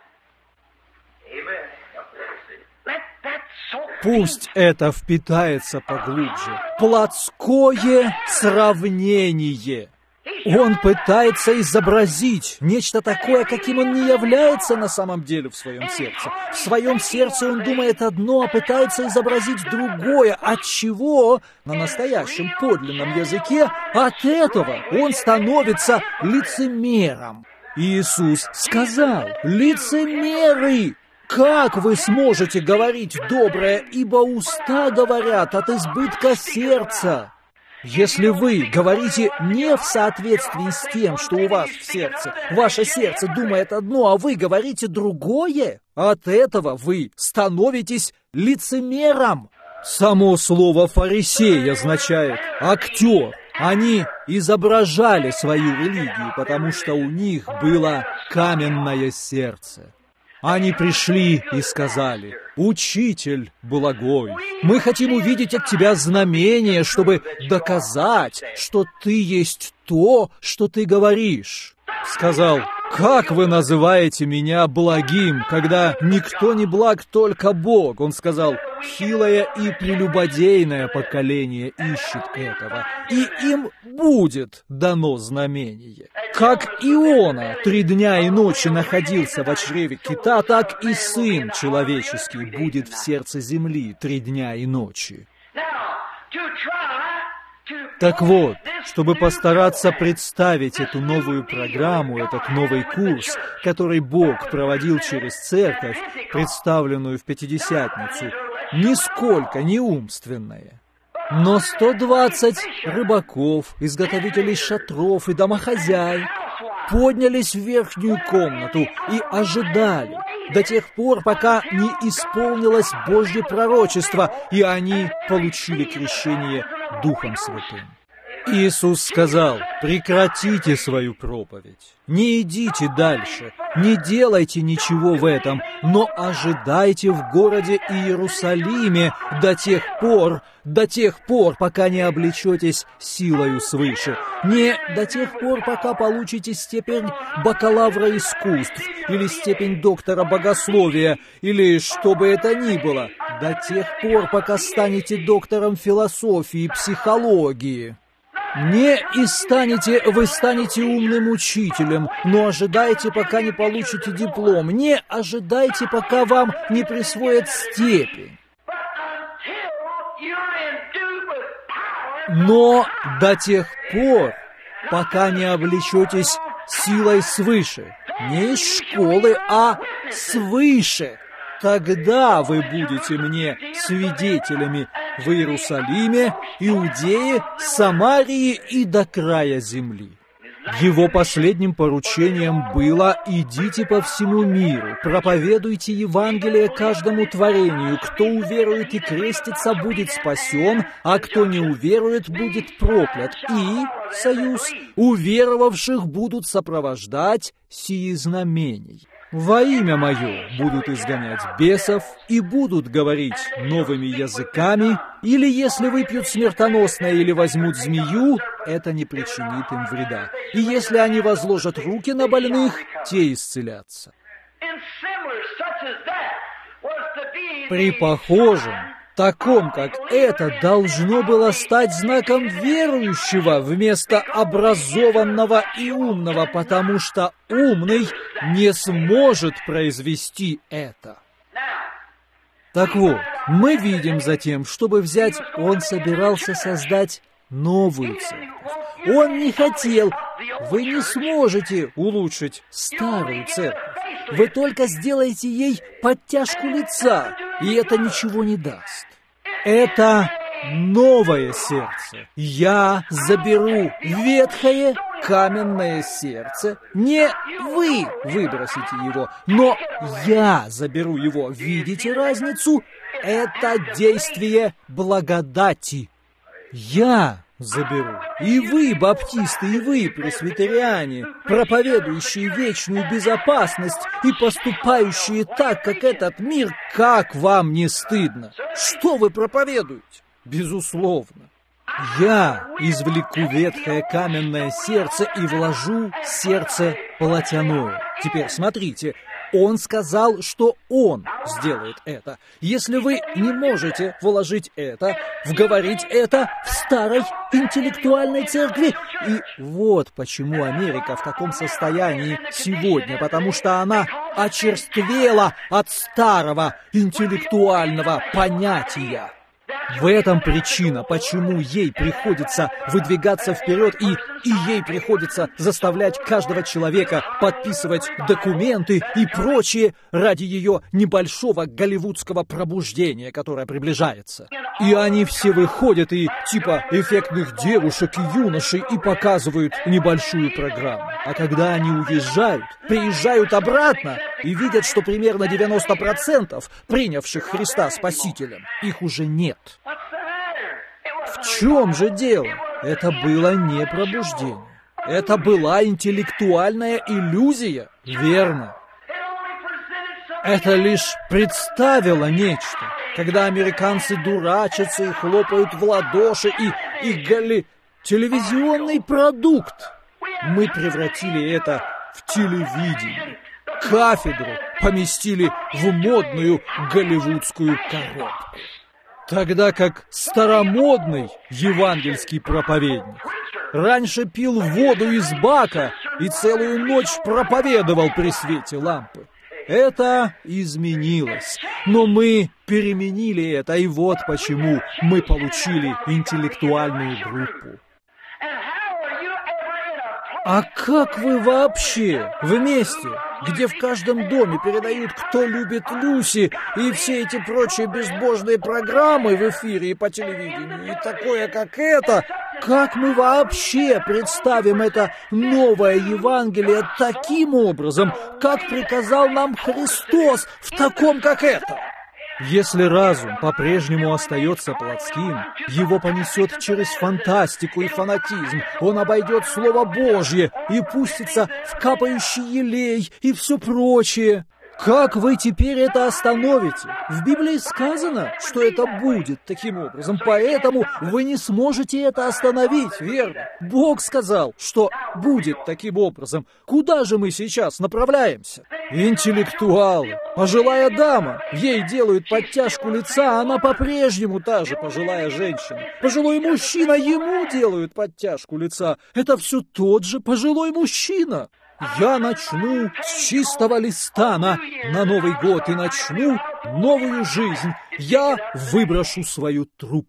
Пусть это впитается поглубже. Плотское сравнение. Он пытается изобразить нечто такое, каким он не является на самом деле в своем сердце. В своем сердце он думает одно, а пытается изобразить другое. От чего? На настоящем подлинном языке от этого он становится лицемером. Иисус сказал: «Лицемеры! Как вы сможете говорить доброе, ибо уста говорят от избытка сердца?» Если вы говорите не в соответствии с тем, что у вас в сердце, ваше сердце думает одно, а вы говорите другое, от этого вы становитесь лицемером. Само слово «фарисей» означает «актер». Они изображали свою религию, потому что у них было каменное сердце. Они пришли и сказали: «Учитель благой, мы хотим увидеть от тебя знамение, чтобы доказать, что ты есть то, что ты говоришь». Сказал: «Как вы называете меня благим, когда никто не благ, только Бог?» Он сказал: «Хилое и прелюбодейное поколение ищет этого, и им будет дано знамение. Как Иона 3 дня и ночи находился в чреве кита, так и Сын Человеческий будет в сердце земли 3 дня и ночи». Так вот, чтобы постараться представить эту новую программу, этот новый курс, который Бог проводил через церковь, представленную в Пятидесятницу, нисколько не умственное. Но 120 рыбаков, изготовителей шатров и домохозяек поднялись в верхнюю комнату и ожидали до тех пор, пока не исполнилось Божье пророчество, и они получили крещение Духом Святым. Иисус сказал: «Прекратите свою проповедь, не идите дальше, не делайте ничего в этом, но ожидайте в городе Иерусалиме до тех пор, пока не облечетесь силою свыше, не до тех пор, пока получите степень бакалавра искусств или степень доктора богословия, или что бы это ни было, до тех пор, пока станете доктором философии, психологии. Вы станете умным учителем, но ожидайте, пока не получите диплом, не ожидайте, пока вам не присвоят степень. Но до тех пор, пока не облечетесь силой свыше, не из школы, а свыше, тогда вы будете мне свидетелями в Иерусалиме, Иудее, Самарии и до края земли. Его последним поручением было: идите по всему миру, проповедуйте Евангелие каждому творению. Кто уверует и крестится, будет спасен, а кто не уверует, будет проклят. И, союз, уверовавших будут сопровождать сии знамений. Во имя Мое будут изгонять бесов и будут говорить новыми языками, или если выпьют смертоносное или возьмут змею, это не причинит им вреда. И если они возложат руки на больных, те исцелятся. При похожем, таком, как это, должно было стать знаком верующего вместо образованного и умного, потому что умный не сможет произвести это. Так вот, мы видим затем, чтобы взять, он собирался создать новую церковь. Он не хотел, вы не сможете улучшить старую церковь. Вы только сделаете ей подтяжку лица, и это ничего не даст. Это новое сердце. Я заберу ветхое каменное сердце. Не вы выбросите его, но я заберу его. Видите разницу? Это действие благодати. Я заберу. И вы, баптисты, и вы, пресвитериане, проповедующие вечную безопасность и поступающие так, как этот мир, как вам не стыдно? Что вы проповедуете? Безусловно. Я извлеку ветхое каменное сердце и вложу сердце полотяное. Теперь смотрите. Он сказал, что Он сделает это. Если вы не можете вложить это, вговорить это в старой интеллектуальной церкви, и вот почему Америка в таком состоянии сегодня, потому что она очерствела от старого интеллектуального понятия. В этом причина, почему ей приходится выдвигаться вперед и ей приходится заставлять каждого человека подписывать документы и прочее ради ее небольшого голливудского пробуждения, которое приближается. И они все выходят и типа эффектных девушек и юношей и показывают небольшую программу. А когда они уезжают, приезжают обратно и видят, что примерно 90% принявших Христа Спасителем, их уже нет. В чем же дело? Это было не пробуждение. Это была интеллектуальная иллюзия, верно? Это лишь представило нечто, когда американцы дурачатся и хлопают в ладоши и телевизионный продукт. Мы превратили это в телевидение. Кафедру поместили в модную голливудскую коробку. Тогда как старомодный евангельский проповедник раньше пил воду из бака и целую ночь проповедовал при свете лампы. Это изменилось, но мы переменили это, и вот почему мы получили интеллектуальную группу. А как вы вообще вместе, где в каждом доме передают «Кто любит Люси» и все эти прочие безбожные программы в эфире и по телевидению, и такое, как это, как мы вообще представим это новое Евангелие таким образом, как приказал нам Христос в таком, как это? Если разум по-прежнему остается плотским, его понесет через фантастику и фанатизм, он обойдет Слово Божье и пустится в капающий елей и все прочее. Как вы теперь это остановите? В Библии сказано, что это будет таким образом, поэтому вы не сможете это остановить, верно? Бог сказал, что будет таким образом. Куда же мы сейчас направляемся? Интеллектуалы. Пожилая дама. Ей делают подтяжку лица, а она по-прежнему та же пожилая женщина. Пожилой мужчина, ему делают подтяжку лица. Это все тот же пожилой мужчина. Я начну с чистого листа на Новый год и начну новую жизнь. Я выброшу свою трубку.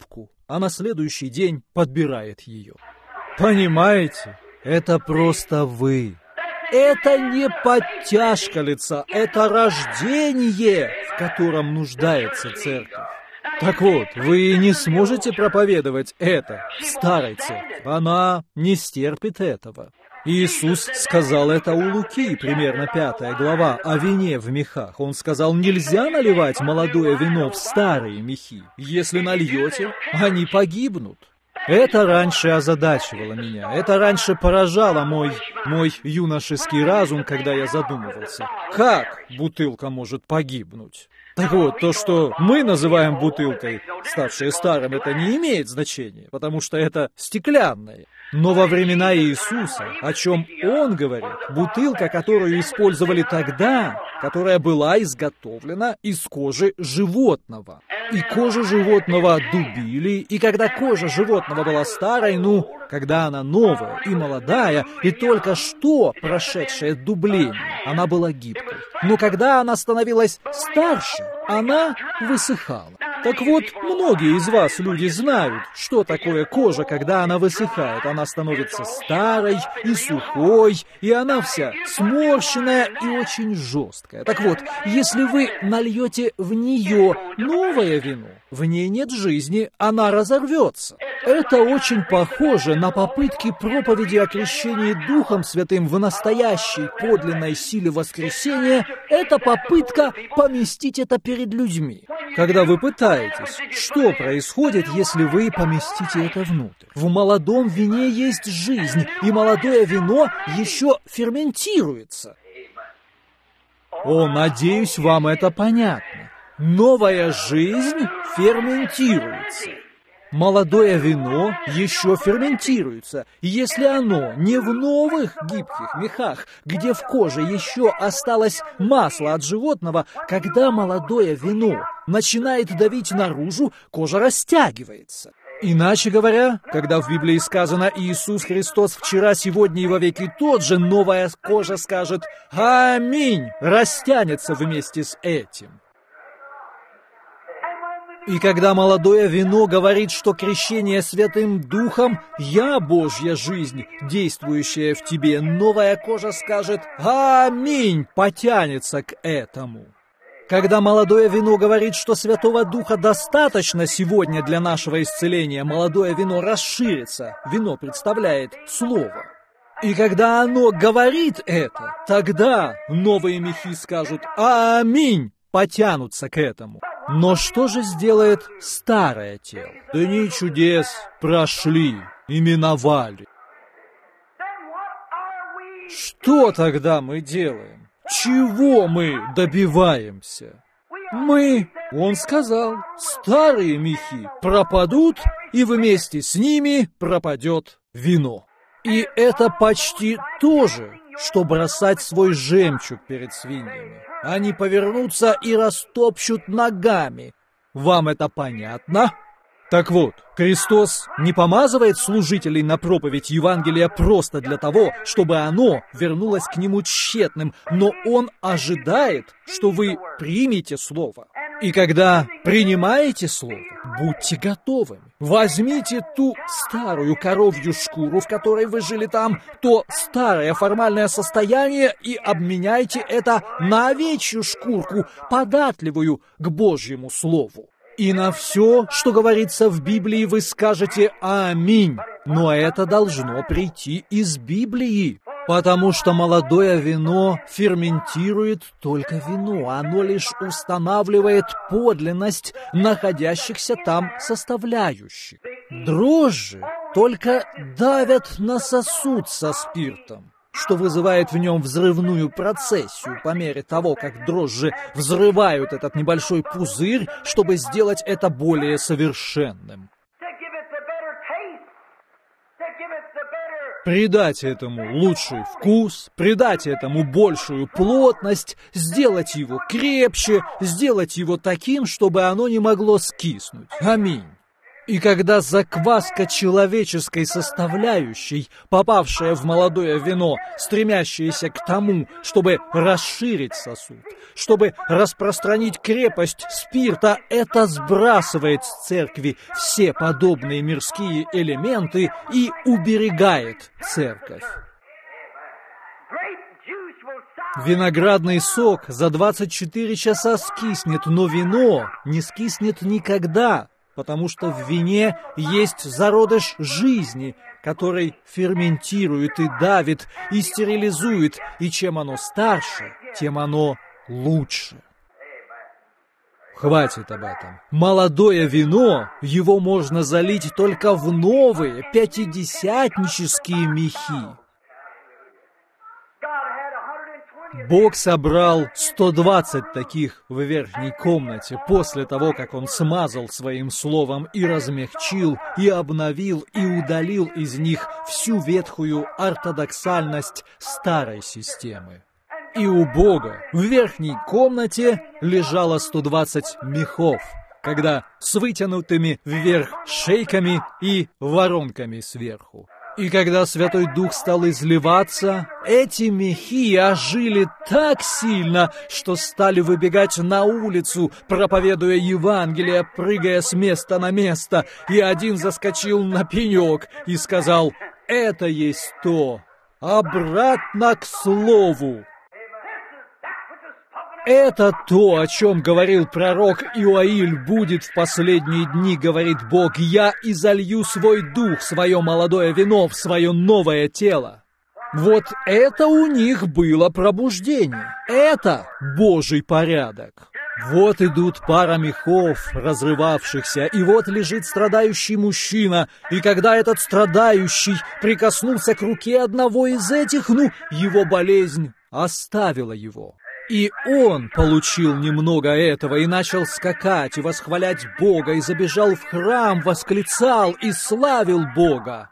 а на следующий день подбирает ее. Понимаете? Это просто вы. Это не подтяжка лица, это рождение, в котором нуждается церковь. Так вот, вы не сможете проповедовать это в старой церкви. Она не стерпит этого. Иисус сказал это у Луки, примерно 5 глава, о вине в мехах. Он сказал, нельзя наливать молодое вино в старые мехи. Если нальете, они погибнут. Это раньше озадачивало меня, это раньше поражало мой юношеский разум, когда я задумывался, как бутылка может погибнуть. Так вот, то, что мы называем бутылкой, ставшее старым, это не имеет значения, потому что это стеклянное. Но во времена Иисуса, о чем Он говорит, бутылка, которую использовали тогда, которая была изготовлена из кожи животного. И кожу животного дубили, и когда кожа животного была старой, когда она новая и молодая, и только что прошедшая дубление, она была гибкой. Но когда она становилась старше, она высыхала. Так вот, многие из вас, люди, знают, что такое кожа, когда она высыхает. Она становится старой и сухой, и она вся сморщенная и очень жесткая. Так вот, если вы нальете в нее новое вино, в ней нет жизни, она разорвется. Это очень похоже на попытки проповеди о крещении Духом Святым в настоящей подлинной силе воскресения. Это попытка поместить это перед людьми. Когда вы пытаетесь, что происходит, если вы поместите это внутрь? В молодом вине есть жизнь, и молодое вино еще ферментируется. О, надеюсь, вам это понятно. Новая жизнь ферментируется. Молодое вино еще ферментируется, и если оно не в новых гибких мехах, где в коже еще осталось масло от животного, когда молодое вино начинает давить наружу, кожа растягивается. Иначе говоря, когда в Библии сказано «Иисус Христос вчера, сегодня и вовеки тот же», новая кожа скажет «Аминь», растянется вместе с этим. И когда молодое вино говорит, что крещение Святым Духом «Я Божья жизнь, действующая в тебе», новая кожа скажет «Аминь», потянется к этому. Когда молодое вино говорит, что Святого Духа достаточно сегодня для нашего исцеления, молодое вино расширится, вино представляет Слово. И когда оно говорит это, тогда новые мехи скажут «Аминь», потянутся к этому. Но что же сделает старое тело? Дни чудес прошли и миновали. Что тогда мы делаем? Чего мы добиваемся? Он сказал, старые мехи пропадут, и вместе с ними пропадет вино. И это почти то же, что бросать свой жемчуг перед свиньями. Они повернутся и растопчут ногами. Вам это понятно? Так вот, Христос не помазывает служителей на проповедь Евангелия просто для того, чтобы оно вернулось к нему тщетным, но Он ожидает, что вы примете Слово. И когда принимаете Слово, будьте готовыми. Возьмите ту старую коровью шкуру, в которой вы жили там, то старое формальное состояние, и обменяйте это на овечью шкурку, податливую к Божьему Слову. И на все, что говорится в Библии, вы скажете «Аминь». Но это должно прийти из Библии, потому что молодое вино ферментирует только вино, оно лишь устанавливает подлинность находящихся там составляющих. Дрожжи только давят на сосуд со спиртом, что вызывает в нем взрывную процессию по мере того, как дрожжи взрывают этот небольшой пузырь, чтобы сделать это более совершенным. Придать этому лучший вкус, придать этому большую плотность, сделать его крепче, сделать его таким, чтобы оно не могло скиснуть. Аминь. И когда закваска человеческой составляющей, попавшая в молодое вино, стремящаяся к тому, чтобы расширить сосуд, чтобы распространить крепость спирта, это сбрасывает с церкви все подобные мирские элементы и уберегает церковь. Виноградный сок за 24 часа скиснет, но вино не скиснет никогда, потому что в вине есть зародыш жизни, который ферментирует и давит, и стерилизует, и чем оно старше, тем оно лучше. Хватит об этом. Молодое вино, его можно залить только в новые пятидесятнические мехи. Бог собрал 120 таких в верхней комнате после того, как Он смазал своим словом и размягчил, и обновил, и удалил из них всю ветхую ортодоксальность старой системы. И у Бога в верхней комнате лежало 120 мехов, когда с вытянутыми вверх шейками и воронками сверху. И когда Святой Дух стал изливаться, эти мехи ожили так сильно, что стали выбегать на улицу, проповедуя Евангелие, прыгая с места на место, и один заскочил на пенек и сказал: «Это есть то, обратно к слову». Это то, о чем говорил пророк Иоиль: будет в последние дни, говорит Бог, я изолью свой дух, свое молодое вино в свое новое тело. Вот это у них было пробуждение. Это Божий порядок. Вот идут пара мехов, разрывавшихся, и вот лежит страдающий мужчина, и когда этот страдающий прикоснулся к руке одного из этих, его болезнь оставила его. И он получил немного этого и начал скакать и восхвалять Бога, и забежал в храм, восклицал и славил Бога.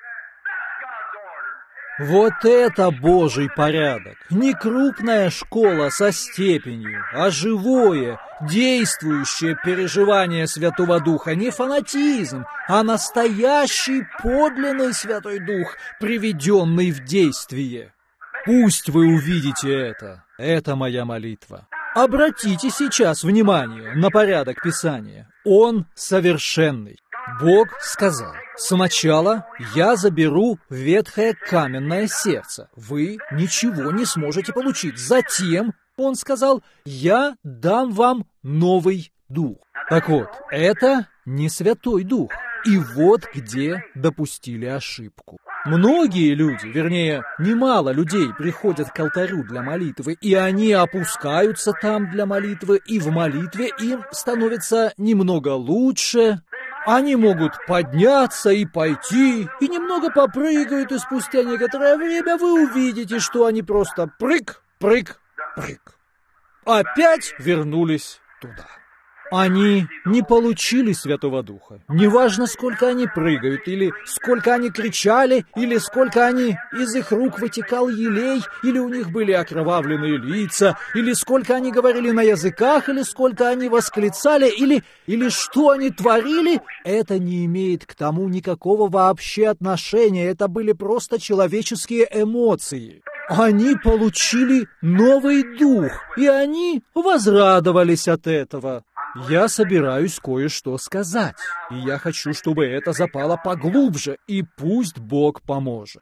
Вот это Божий порядок. Не крупная школа со степенью, а живое, действующее переживание Святого Духа. Не фанатизм, а настоящий подлинный Святой Дух, приведенный в действие. Пусть вы увидите это. Это моя молитва. Обратите сейчас внимание на порядок Писания. Он совершенный. Бог сказал: сначала я заберу ветхое каменное сердце. Вы ничего не сможете получить. Затем, Он сказал, я дам вам новый дух. Так вот, это не Святой Дух. И вот где допустили ошибку. Многие люди, вернее, немало людей приходят к алтарю для молитвы, и они опускаются там для молитвы, и в молитве им становится немного лучше. Они могут подняться и пойти, и немного попрыгают, и спустя некоторое время вы увидите, что они просто прыг, прыг, прыг. Опять вернулись туда. Они не получили Святого Духа. Неважно, сколько они прыгают, или сколько они кричали, или сколько из их рук вытекал елей, или у них были окровавленные лица, или сколько они говорили на языках, или сколько они восклицали, или что они творили, это не имеет к тому никакого вообще отношения. Это были просто человеческие эмоции. Они получили новый дух, и они возрадовались от этого. Я собираюсь кое-что сказать, и я хочу, чтобы это запало поглубже, и пусть Бог поможет.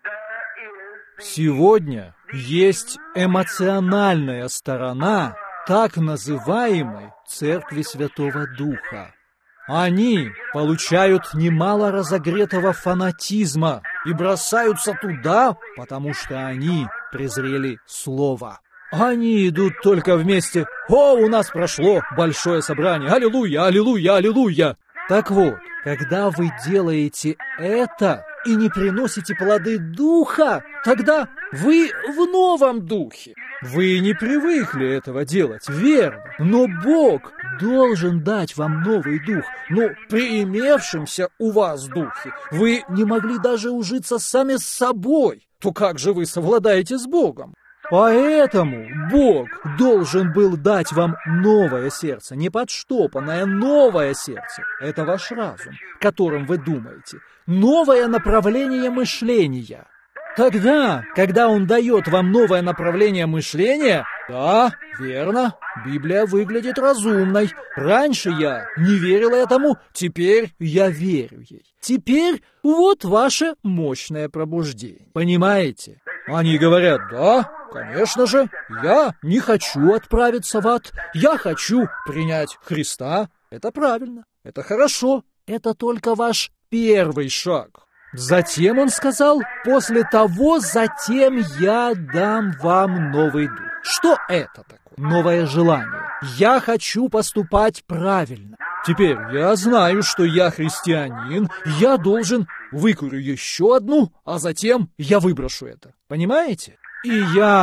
Сегодня есть эмоциональная сторона так называемой Церкви Святого Духа. Они получают немало разогретого фанатизма и бросаются туда, потому что они презрели Слово. Они идут только вместе. О, у нас прошло большое собрание. Аллилуйя, аллилуйя, аллилуйя. Так вот, когда вы делаете это и не приносите плоды Духа, тогда вы в новом духе. Вы не привыкли этого делать, верно? Но Бог должен дать вам новый дух. Но при имевшемся у вас духе вы не могли даже ужиться сами с собой. То как же вы совладаете с Богом? Поэтому Бог должен был дать вам новое сердце, не подштопанное, новое сердце. Это ваш разум, которым вы думаете. Новое направление мышления. Тогда, когда Он дает вам новое направление мышления, да, верно, Библия выглядит разумной. Раньше я не верил этому, теперь я верю ей. Теперь вот ваше мощное пробуждение. Понимаете? Они говорят, да, конечно же, я не хочу отправиться в ад, я хочу принять Христа. Это правильно, это хорошо, это только ваш первый шаг. Затем он сказал, после того, затем я дам вам новый дух. Что это такое? Новое желание. Я хочу поступать правильно. Теперь я знаю, что я христианин, я должен выкурю еще одну, а затем я выброшу это. Понимаете? И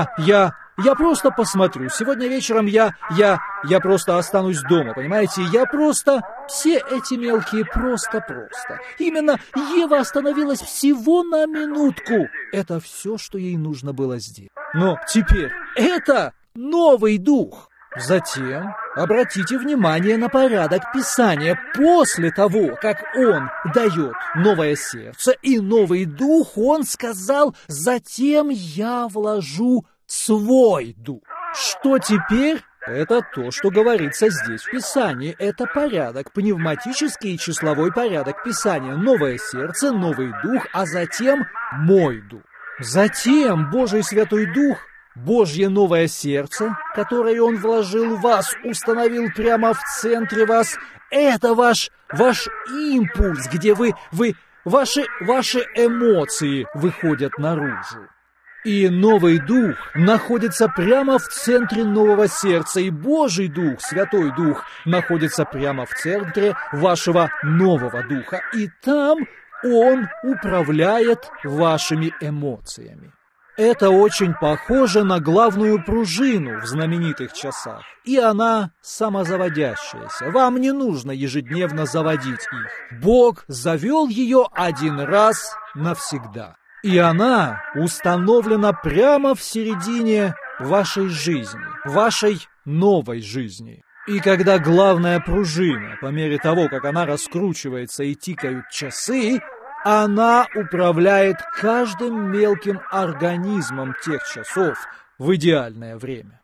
я просто посмотрю. Сегодня вечером я просто останусь дома, понимаете? Я просто... Все эти мелкие просто. Именно Ева остановилась всего на минутку. Это все, что ей нужно было сделать. Но теперь это новый дух. Затем обратите внимание на порядок Писания. После того, как Он дает новое сердце и новый дух, Он сказал, затем я вложу свой дух. Что теперь? Это то, что говорится здесь в Писании. Это порядок, пневматический и числовой порядок Писания. Новое сердце, новый дух, а затем мой дух. Затем Божий Святой Дух, Божье новое сердце, которое Он вложил в вас, установил прямо в центре вас. Это ваш импульс, где ваши эмоции выходят наружу. И новый дух находится прямо в центре нового сердца, и Божий Дух, Святой Дух, находится прямо в центре вашего нового духа. И там Он управляет вашими эмоциями. Это очень похоже на главную пружину в знаменитых часах. И она самозаводящаяся. Вам не нужно ежедневно заводить их. Бог завел ее один раз навсегда. И она установлена прямо в середине вашей жизни, вашей новой жизни. И когда главная пружина, по мере того, как она раскручивается и тикают часы, она управляет каждым мелким организмом тех часов в идеальное время.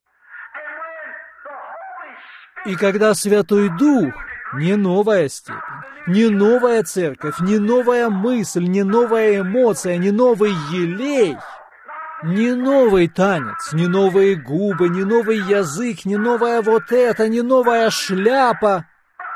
И когда Святой Дух, не новая степень, не новая церковь, не новая мысль, не новая эмоция, не новый елей, не новый танец, не новые губы, не новый язык, не новая вот это, не новая шляпа.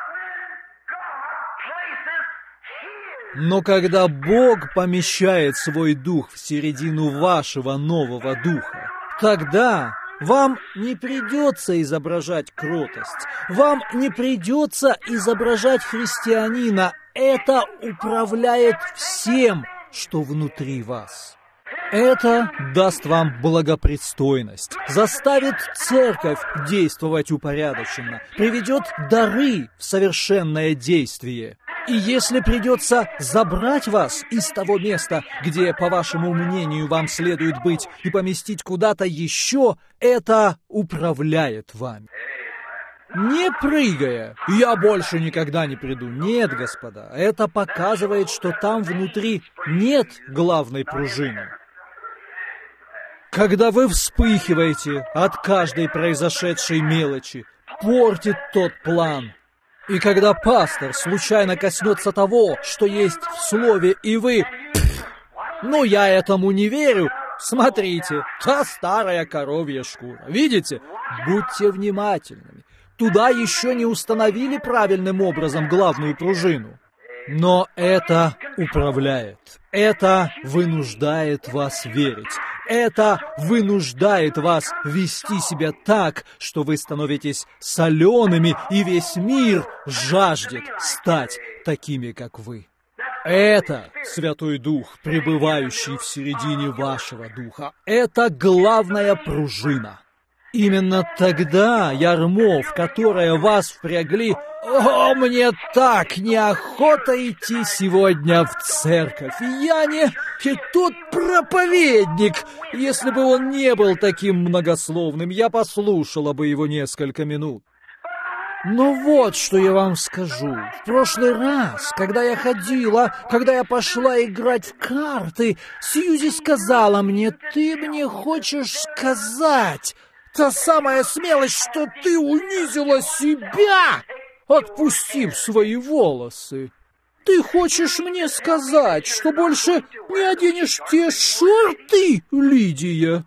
Но когда Бог помещает свой дух в середину вашего нового духа, тогда вам не придется изображать кротость, вам не придется изображать христианина. Это управляет всем, что внутри вас. Это даст вам благопристойность, заставит церковь действовать упорядоченно, приведет дары в совершенное действие. И если придется забрать вас из того места, где, по вашему мнению, вам следует быть, и поместить куда-то еще, это управляет вами. Не прыгая, я больше никогда не приду. Нет, господа, это показывает, что там внутри нет главной пружины. Когда вы вспыхиваете от каждой произошедшей мелочи, портит тот план. И когда пастор случайно коснется того, что есть в слове, и вы... Ну, я этому не верю. Смотрите, та старая коровья шкура. Видите? Будьте внимательными. Туда еще не установили правильным образом главную пружину. Но это управляет. Это вынуждает вас верить. Это вынуждает вас вести себя так, что вы становитесь солеными, и весь мир жаждет стать такими, как вы. Это Святой Дух, пребывающий в середине вашего духа. Это главная пружина. Именно тогда ярмо, в которое вас впрягли, «О, мне так неохота идти сегодня в церковь! Я не... И тут проповедник! Если бы он не был таким многословным, я послушала бы его несколько минут». Но вот что я вам скажу. В прошлый раз, когда я пошла играть в карты, Сьюзи сказала мне: «Ты мне хочешь сказать, та самая смелость, что ты унизила себя, отпустив свои волосы. Ты хочешь мне сказать, что больше не оденешь те шорты, Лидия?»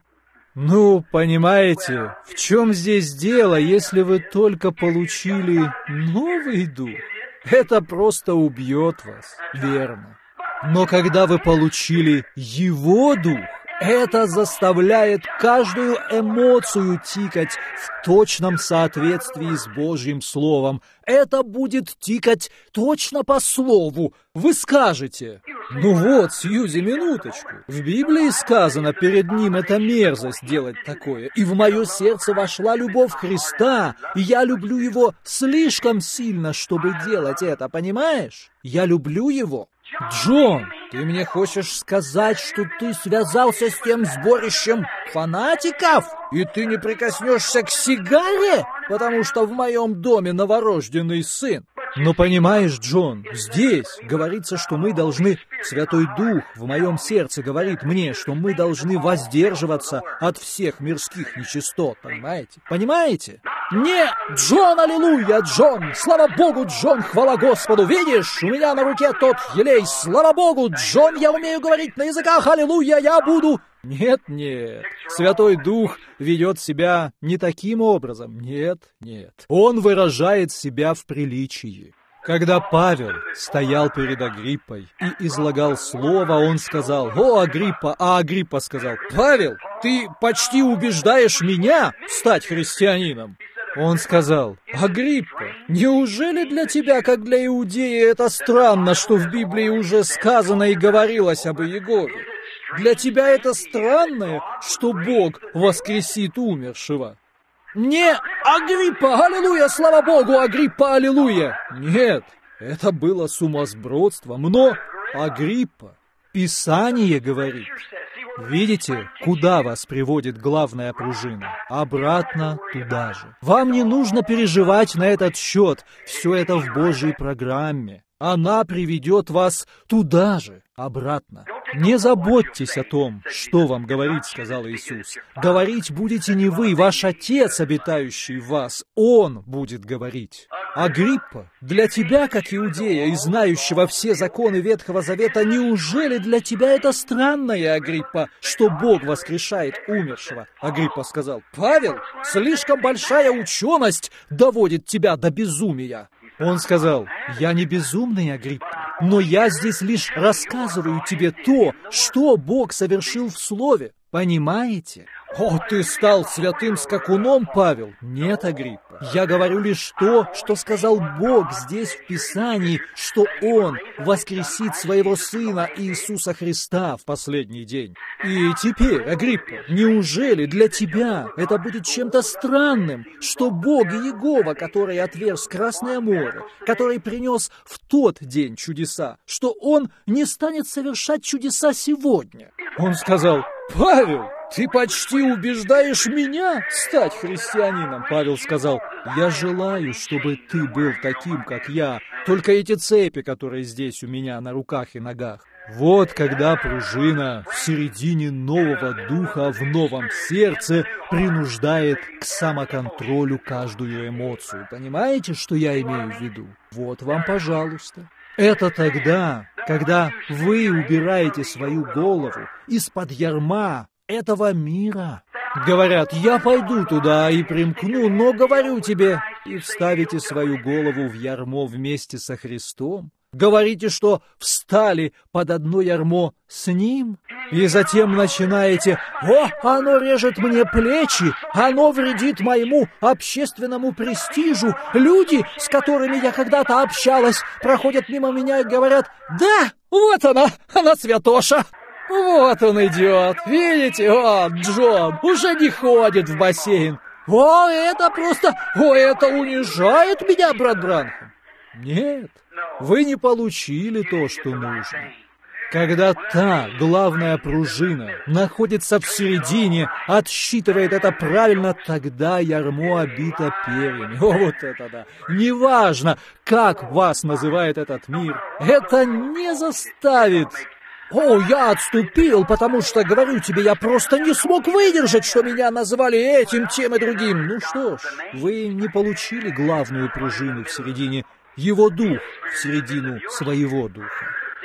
Ну, понимаете, в чем здесь дело, если вы только получили новый дух? Это просто убьет вас, верно. Но когда вы получили его дух, это заставляет каждую эмоцию тикать в точном соответствии с Божьим Словом. Это будет тикать точно по Слову. Вы скажете: «Ну вот, Сьюзи, минуточку. В Библии сказано, перед ним это мерзость делать такое. И в мое сердце вошла любовь Христа, и я люблю его слишком сильно, чтобы делать это, понимаешь? Я люблю его». Джон, ты мне хочешь сказать, что ты связался с тем сборищем фанатиков, и ты не прикоснешься к сигаре, потому что в моем доме новорожденный сын? Но понимаешь, Джон, здесь говорится, что мы должны... Святой Дух в моем сердце говорит мне, что мы должны воздерживаться от всех мирских нечистот, понимаете? Понимаете? Не, Джон, аллилуйя, Джон! Слава Богу, Джон, хвала Господу! Видишь, у меня на руке тот елей, слава Богу, Джон, я умею говорить на языках, аллилуйя, я буду... Нет, Святой Дух ведет себя не таким образом, нет. Он выражает себя в приличии. Когда Павел стоял перед Агриппой и излагал слово, он сказал: «О, Агриппа!» А Агриппа сказал: «Павел, ты почти убеждаешь меня стать христианином». Он сказал: «Агриппа, неужели для тебя, как для иудея, это странно, что в Библии уже сказано и говорилось об Иегове? Для тебя это странно, что Бог воскресит умершего?» «Не, Агриппа, аллилуйя, слава Богу, Агриппа, аллилуйя!» Нет, это было сумасбродством, но Агриппа, Писание говорит. Видите, куда вас приводит главная пружина? Обратно туда же. Вам не нужно переживать на этот счет, все это в Божьей программе. Она приведет вас туда же, обратно. «Не заботьтесь о том, что вам говорить», — сказал Иисус. «Говорить будете не вы, ваш Отец, обитающий в вас. Он будет говорить». Агриппа, для тебя, как иудея и знающего все законы Ветхого Завета, неужели для тебя это странное, Агриппа, что Бог воскрешает умершего? Агриппа сказал: «Павел, слишком большая ученость доводит тебя до безумия». Он сказал: «Я не безумный, Агриппа, но я здесь лишь рассказываю тебе то, что Бог совершил в Слове. Понимаете?» «О, ты стал святым скакуном, Павел!» «Нет, Агриппа, я говорю лишь то, что сказал Бог здесь в Писании, что Он воскресит своего Сына Иисуса Христа в последний день. И теперь, Агриппа, неужели для тебя это будет чем-то странным, что Бог Иегова, который отверз Красное море, который принес в тот день чудеса, что Он не станет совершать чудеса сегодня?» Он сказал: «Павел, ты почти убеждаешь меня стать христианином». Павел сказал: «Я желаю, чтобы ты был таким, как я, только эти цепи, которые здесь у меня на руках и ногах». Вот когда пружина в середине нового духа в новом сердце принуждает к самоконтролю каждую эмоцию. Понимаете, что я имею в виду? Вот вам, пожалуйста. Это тогда, когда вы убираете свою голову из-под ярма этого мира. Говорят: «Я пойду туда и примкну», но говорю тебе, и вставите свою голову в ярмо вместе со Христом. Говорите, что встали под одно ярмо с Ним, и затем начинаете: «О, оно режет мне плечи, оно вредит моему общественному престижу. Люди, с которыми я когда-то общалась, проходят мимо меня и говорят: да, вот она святоша. Вот он идет, видите, о, Джон, уже не ходит в бассейн. это унижает меня, брат Бранхам. Нет, вы не получили то, что нужно. Когда та главная пружина находится в середине, отсчитывает это правильно, тогда ярмо обито перьями. О, вот это да! Неважно, как вас называет этот мир, это не заставит. Я отступил, потому что, говорю тебе, я просто не смог выдержать, что меня назвали этим, тем и другим. Ну что ж, вы не получили главную пружину в середине, его дух в середину своего духа.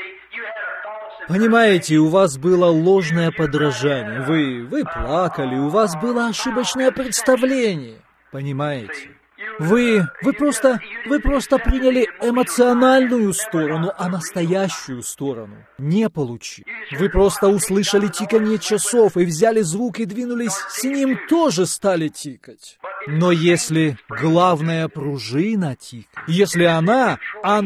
Понимаете, у вас было ложное подражание, вы плакали, у вас было ошибочное представление, понимаете? Вы просто приняли эмоциональную сторону, а настоящую сторону не получили. Вы просто услышали тиканье часов и взяли звук и двинулись с ним, тоже стали тикать. Но если главная пружина тикает, если она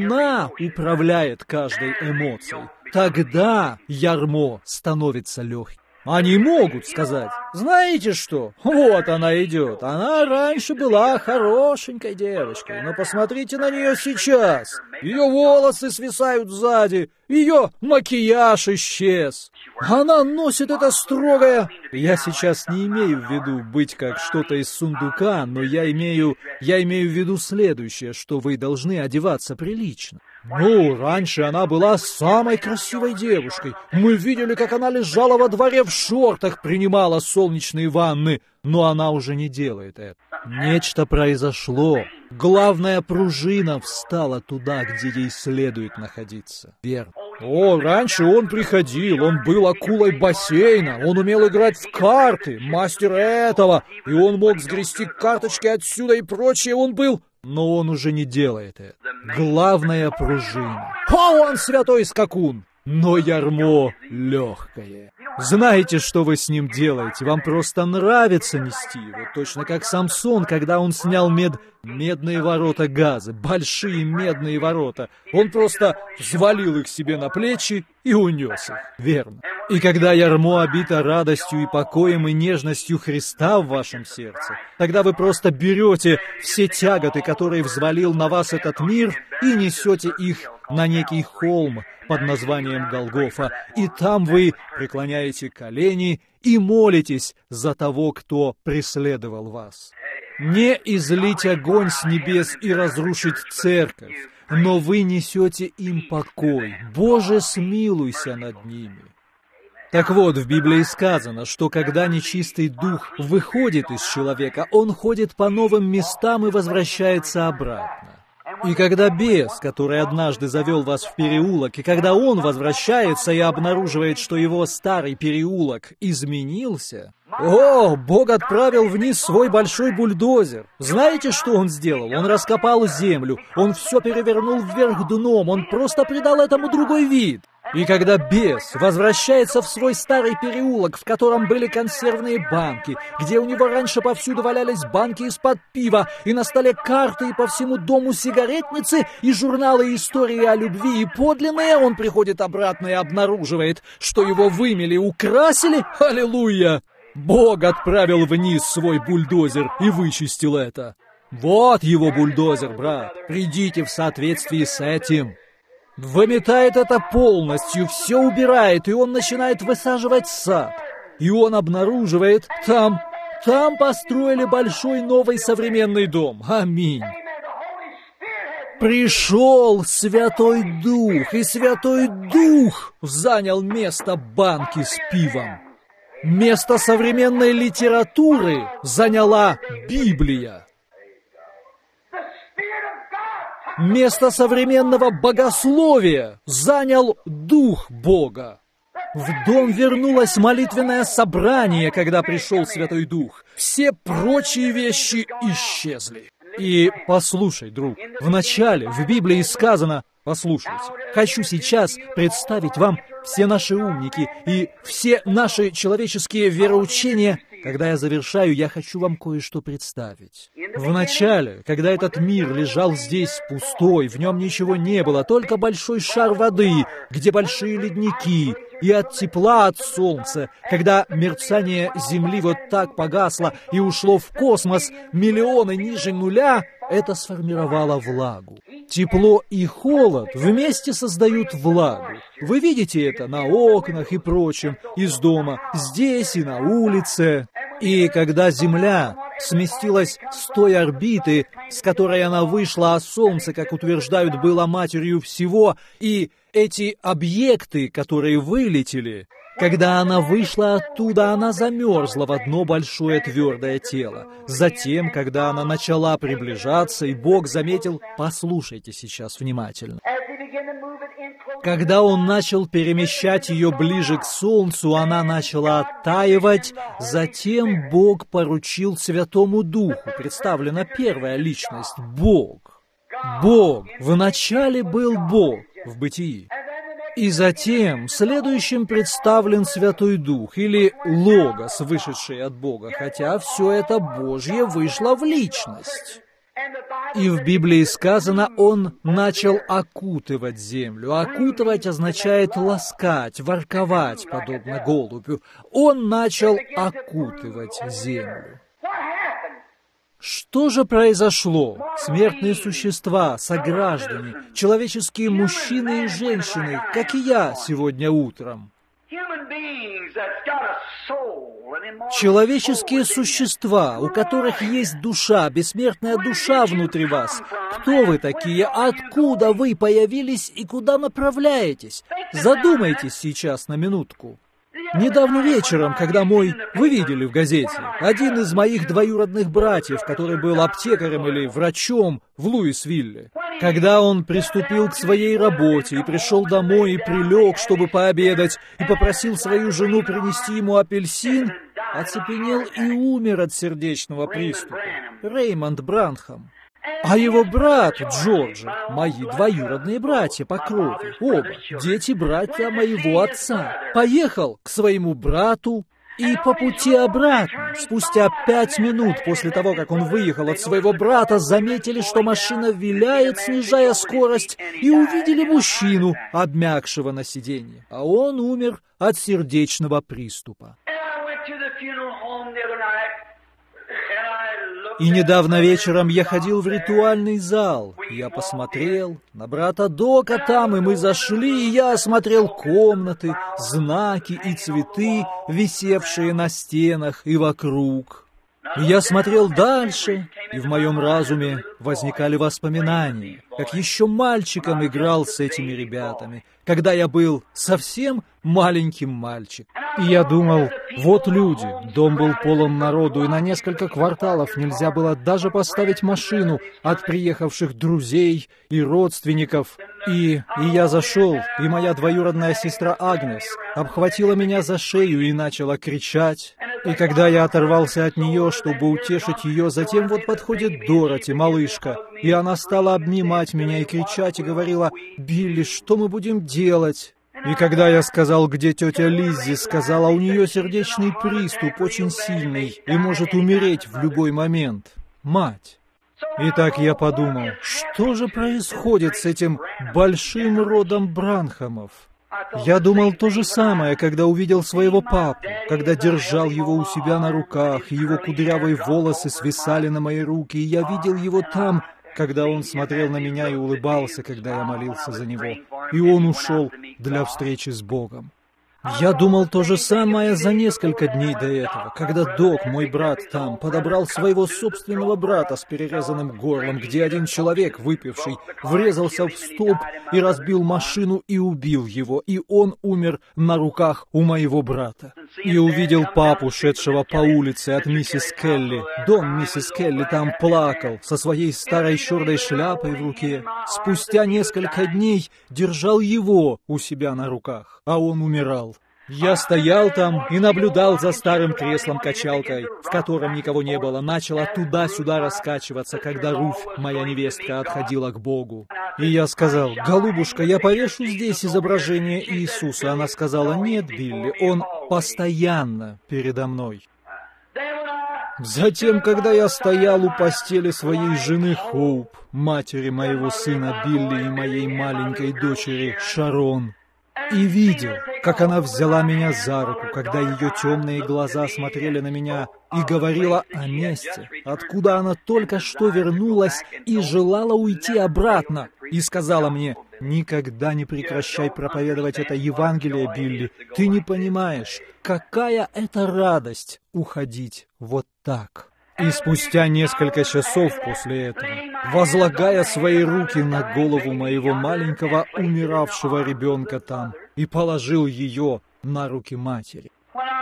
управляет каждой эмоцией, тогда ярмо становится легким. Они могут сказать: знаете что, вот она идет, она раньше была хорошенькой девочкой, но посмотрите на нее сейчас, ее волосы свисают сзади, ее макияж исчез, она носит это строгое... Я сейчас не имею в виду быть как что-то из сундука, но я имею в виду следующее, что вы должны одеваться прилично. Раньше она была самой красивой девушкой. Мы видели, как она лежала во дворе в шортах, принимала солнечные ванны. Но она уже не делает это. Нечто произошло. Главная пружина встала туда, где ей следует находиться. Верно. Раньше он приходил, он был акулой бассейна, он умел играть в карты, мастер этого, и он мог сгрести карточки отсюда и прочее, он был... Но он уже не делает это. Главная пружина. Он святой скакун, но ярмо легкое. Знаете, что вы с ним делаете? Вам просто нравится нести его, точно как Самсон, когда он снял медные ворота Газы, большие медные ворота. Он просто взвалил их себе на плечи и унес их, верно. И когда ярмо обито радостью и покоем и нежностью Христа в вашем сердце, тогда вы просто берете все тяготы, которые взвалил на вас этот мир, и несете их на некий холм под названием Голгофа, и там вы преклоняете колени и молитесь за того, кто преследовал вас. Не излить огонь с небес и разрушить церковь, но вы несете им покой. Боже, смилуйся над ними. Так вот, в Библии сказано, что когда нечистый дух выходит из человека, он ходит по новым местам и возвращается обратно. И когда бес, который однажды завел вас в переулок, и когда он возвращается и обнаруживает, что его старый переулок изменился, Бог отправил вниз свой большой бульдозер. Знаете, что он сделал? Он раскопал землю, он все перевернул вверх дном, он просто придал этому другой вид. И когда бес возвращается в свой старый переулок, в котором были консервные банки, где у него раньше повсюду валялись банки из-под пива, и на столе карты, и по всему дому сигаретницы, и журналы истории о любви, и подлинные, он приходит обратно и обнаруживает, что его вымели, украсили. Аллилуйя! Бог отправил вниз свой бульдозер и вычистил это. Вот его бульдозер, брат. Придите в соответствии с этим. Выметает это полностью, все убирает, и он начинает высаживать сад. И он обнаруживает, там построили большой новый современный дом. Аминь. Пришел Святой Дух, и Святой Дух занял место банки с пивом. Место современной литературы заняла Библия. Место современного богословия занял Дух Бога. В дом вернулось молитвенное собрание, когда пришел Святой Дух. Все прочие вещи исчезли. И послушай, друг, вначале в Библии сказано, послушайте, хочу сейчас представить вам все наши умники и все наши человеческие вероучения. Когда я завершаю, я хочу вам кое-что представить. Вначале, когда этот мир лежал здесь пустой, в нем ничего не было, только большой шар воды, где большие ледники, и от тепла от солнца, когда мерцание Земли вот так погасло и ушло в космос миллионы ниже нуля, это сформировало влагу. Тепло и холод вместе создают влагу. Вы видите это на окнах и прочем, из дома, здесь и на улице. И когда Земля сместилась с той орбиты, с которой она вышла, а Солнце, как утверждают, было матерью всего, и эти объекты, которые вылетели, когда она вышла оттуда, она замерзла в одно большое твердое тело. Затем, когда она начала приближаться, и Бог заметил, послушайте сейчас внимательно, когда Он начал перемещать ее ближе к Солнцу, она начала оттаивать, затем Бог поручил Святому Духу, представлена первая личность, Бог. Бог, вначале был Бог в Бытии. И затем следующим представлен Святой Дух, или Логос, вышедший от Бога, хотя все это Божье вышло в личность. И в Библии сказано, Он начал окутывать землю. Окутывать означает ласкать, ворковать, подобно голубю. Он начал окутывать землю. Что же произошло? Смертные существа, сограждане, человеческие мужчины и женщины, как и я сегодня утром. Человеческие существа, у которых есть душа, бессмертная душа внутри вас. Кто вы такие? Откуда вы появились и куда направляетесь? Задумайтесь сейчас на минутку. Недавно вечером, когда вы видели в газете, один из моих двоюродных братьев, который был аптекарем или врачом в Луисвилле, когда он приступил к своей работе и пришел домой и прилег, чтобы пообедать, и попросил свою жену принести ему апельсин, оцепенел и умер от сердечного приступа. Реймонд Бранхам. А его брат Джорджи, мои двоюродные братья по крови, оба, дети-братья моего отца, поехал к своему брату, и по пути обратно, спустя 5 минут после того, как он выехал от своего брата, заметили, что машина виляет, снижая скорость, и увидели мужчину, обмякшего на сиденье, а он умер от сердечного приступа. И недавно вечером я ходил в ритуальный зал. Я посмотрел на брата Дока там, и мы зашли, и я осмотрел комнаты, знаки и цветы, висевшие на стенах и вокруг. И я смотрел дальше, и в моем разуме возникали воспоминания, как еще мальчиком играл с этими ребятами, когда я был совсем маленьким мальчиком. И я думал, вот люди, дом был полон народу, и на несколько кварталов нельзя было даже поставить машину от приехавших друзей и родственников. И я зашел, и моя двоюродная сестра Агнес обхватила меня за шею и начала кричать. И когда я оторвался от нее, чтобы утешить ее, затем вот подходит Дороти, малышка, и она стала обнимать меня и кричать, и говорила: «Билли, что мы будем делать?» И когда я сказал, где тетя Лиззи, сказала, у нее сердечный приступ очень сильный и может умереть в любой момент. Мать. Итак, я подумал, что же происходит с этим большим родом Бранхамов? Я думал то же самое, когда увидел своего папу, когда держал его у себя на руках, и его кудрявые волосы свисали на мои руки, и я видел его там, когда он смотрел на меня и улыбался, когда я молился за него, и он ушел для встречи с Богом. Я думал то же самое за несколько дней до этого, когда Док, мой брат там, подобрал своего собственного брата с перерезанным горлом, где один человек, выпивший, врезался в столб и разбил машину и убил его, и он умер на руках у моего брата. И увидел папу, шедшего по улице от миссис Келли. Дом миссис Келли там плакал со своей старой черной шляпой в руке. Спустя несколько дней держал его у себя на руках, а он умирал. Я стоял там и наблюдал за старым креслом-качалкой, в котором никого не было, начала туда-сюда раскачиваться, когда Руфь, моя невестка, отходила к Богу. И я сказал: «Голубушка, я повешу здесь изображение Иисуса». Она сказала: «Нет, Билли, он постоянно передо мной». Затем, когда я стоял у постели своей жены Хоуп, матери моего сына Билли и моей маленькой дочери Шарон, и видел, как она взяла меня за руку, когда ее темные глаза смотрели на меня и говорила о месте, откуда она только что вернулась и желала уйти обратно, и сказала мне: «Никогда не прекращай проповедовать это Евангелие, Билли. Ты не понимаешь, какая это радость уходить вот так». И спустя несколько часов после этого, возлагая свои руки на голову моего маленького умиравшего ребенка там, и положил ее на руки матери.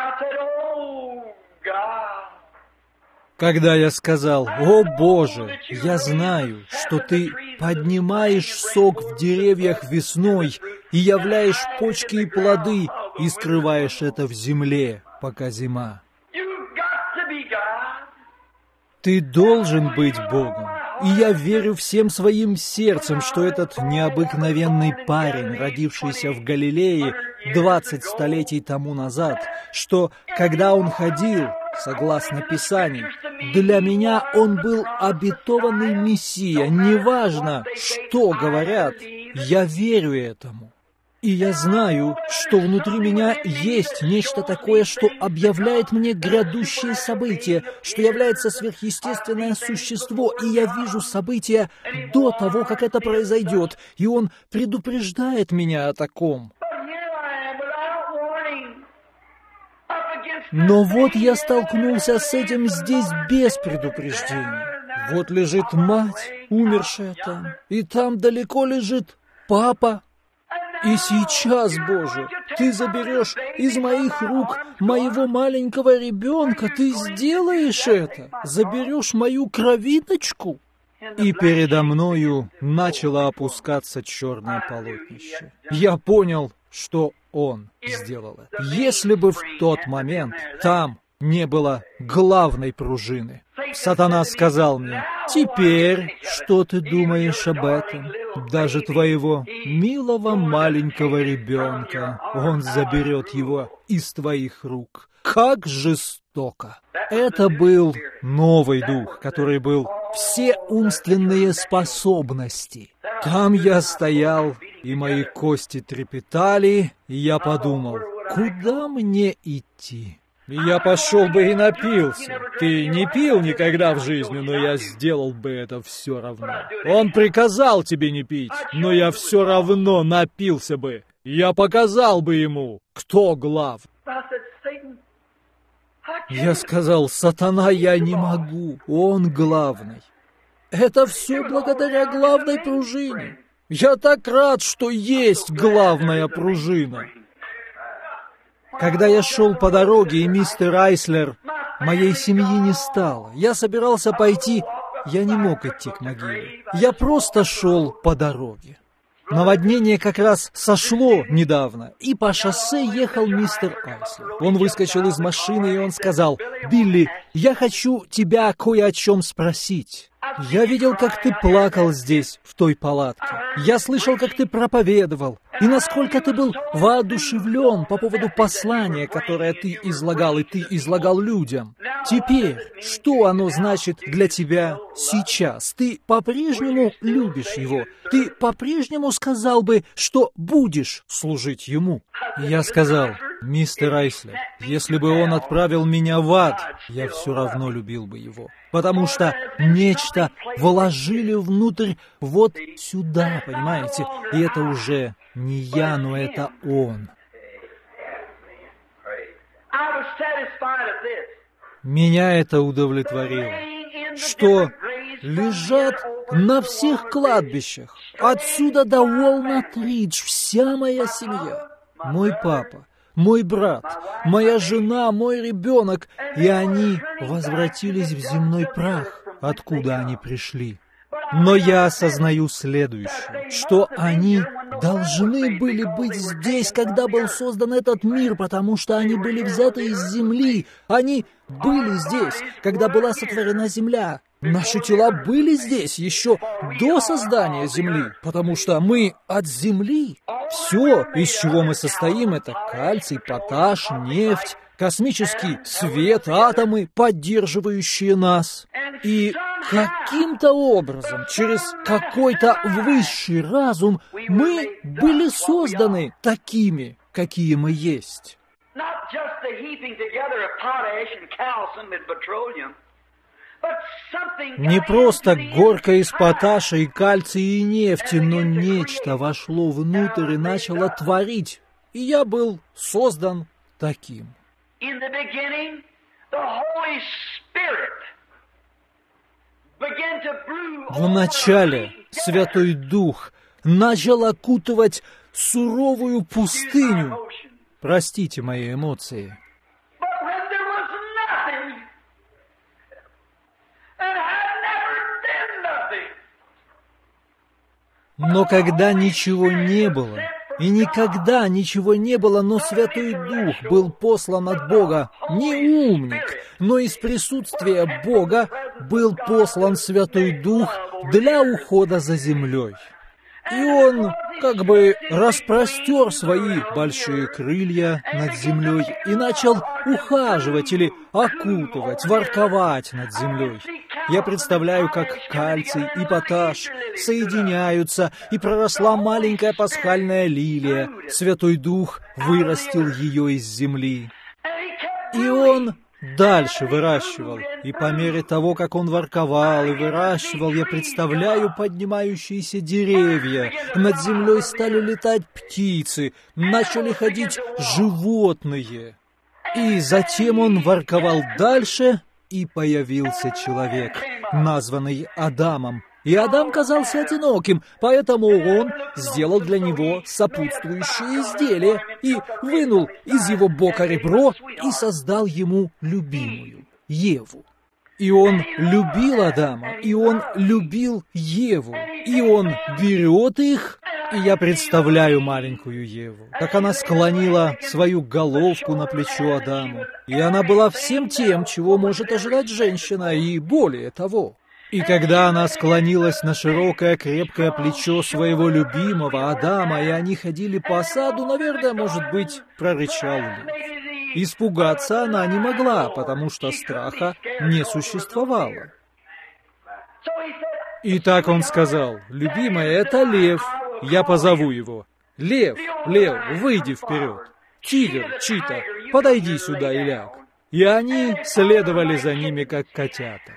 Когда я сказал: «О Боже, я знаю, что Ты поднимаешь сок в деревьях весной и являешь почки и плоды, и скрываешь это в земле, пока зима. Ты должен быть Богом». И я верю всем своим сердцем, что этот необыкновенный парень, родившийся в Галилее 20 столетий тому назад, что, когда он ходил, согласно Писанию, для меня он был обетованный Мессия. Неважно, что говорят, я верю этому. И я знаю, что внутри меня есть нечто такое, что объявляет мне грядущее событие, что является сверхъестественное существо, и я вижу события до того, как это произойдет, и он предупреждает меня о таком. Но вот я столкнулся с этим здесь без предупреждения. Вот лежит мать, умершая там, и там далеко лежит папа. И сейчас, Боже, Ты заберешь из моих рук моего маленького ребенка, Ты сделаешь это, заберешь мою кровиночку. И передо мною начало опускаться черное полотнище. Я понял, что он сделал это. Если бы в тот момент там не было главной пружины, Сатана сказал мне: «Теперь что ты думаешь об этом? Даже твоего милого маленького ребенка он заберет его из твоих рук. Как жестоко!» Это был новый дух, который был все умственные способности. Там я стоял, и мои кости трепетали, и я подумал: куда мне идти? Я пошел бы и напился. Ты не пил никогда в жизни, но я сделал бы это все равно. Он приказал тебе не пить, но я все равно напился бы. Я показал бы ему, кто глав. Я сказал: «Сатана, я не могу, он главный». Это все благодаря главной пружине. Я так рад, что есть главная пружина. Когда я шел по дороге, и мистер Айслер, моей семьи не стало, я собирался пойти, я не мог идти к могиле. Я просто шел по дороге. Наводнение как раз сошло недавно, и по шоссе ехал мистер Айслер. Он выскочил из машины, и он сказал: «Билли, я хочу тебя кое о чем спросить. Я видел, как ты плакал здесь, в той палатке. Я слышал, как ты проповедовал, и насколько ты был воодушевлен по поводу послания, которое ты излагал, и ты излагал людям. Теперь, что оно значит для тебя сейчас? Ты по-прежнему любишь его? Ты по-прежнему сказал бы, что будешь служить ему?» Я сказал: «Мистер Айслер, если бы он отправил меня в ад, я все равно любил бы его. Потому что нечто вложили внутрь вот сюда, понимаете? И это уже не я, но это он». Меня это удовлетворило, что лежат на всех кладбищах, отсюда до Уолнат-Ридж, вся моя семья. Мой папа, мой брат, моя жена, мой ребенок, и они возвратились в земной прах, откуда они пришли. Но я осознаю следующее, что они должны были быть здесь, когда был создан этот мир, потому что они были взяты из земли. Они были здесь, когда была сотворена земля. Наши тела были здесь еще до создания земли, потому что мы от земли. Все, из чего мы состоим, это кальций, поташ, нефть, космический свет, атомы, поддерживающие нас. И каким-то образом, через какой-то высший разум, мы были созданы такими, какие мы есть. Не просто горка из поташа и кальция и нефти, но нечто вошло внутрь и начало творить. И я был создан таким. В начале Святой Дух начал окутывать суровую пустыню. Простите мои эмоции. Но когда ничего не было, и никогда ничего не было, но Святой Дух был послан от Бога, не умник, но из присутствия Бога был послан Святой Дух для ухода за землей. И Он как бы распростер свои большие крылья над землей и начал ухаживать или окутывать, ворковать над землей. Я представляю, как кальций и поташ соединяются, и проросла маленькая пасхальная лилия. Святой Дух вырастил ее из земли. И Он дальше выращивал. И по мере того, как Он ворковал и выращивал, я представляю поднимающиеся деревья. Над землей стали летать птицы, начали ходить животные. И затем Он ворковал дальше, и появился человек, названный Адамом. И Адам казался одиноким, поэтому Он сделал для него сопутствующее изделие и вынул из его бока ребро и создал ему любимую Еву. И Он любил Адама, и Он любил Еву, и Он берет их, и я представляю маленькую Еву, как она склонила свою головку на плечо Адаму, и она была всем тем, чего может ожидать женщина, и более того. И когда она склонилась на широкое крепкое плечо своего любимого Адама, и они ходили по саду, наверное, может быть, прорычал лев. Испугаться она не могла, потому что страха не существовало. И так он сказал: «Любимая, это лев, я позову его. Лев, лев, выйди вперед. Тигр, чита, подойди сюда и ляг». И они следовали за ними, как котята.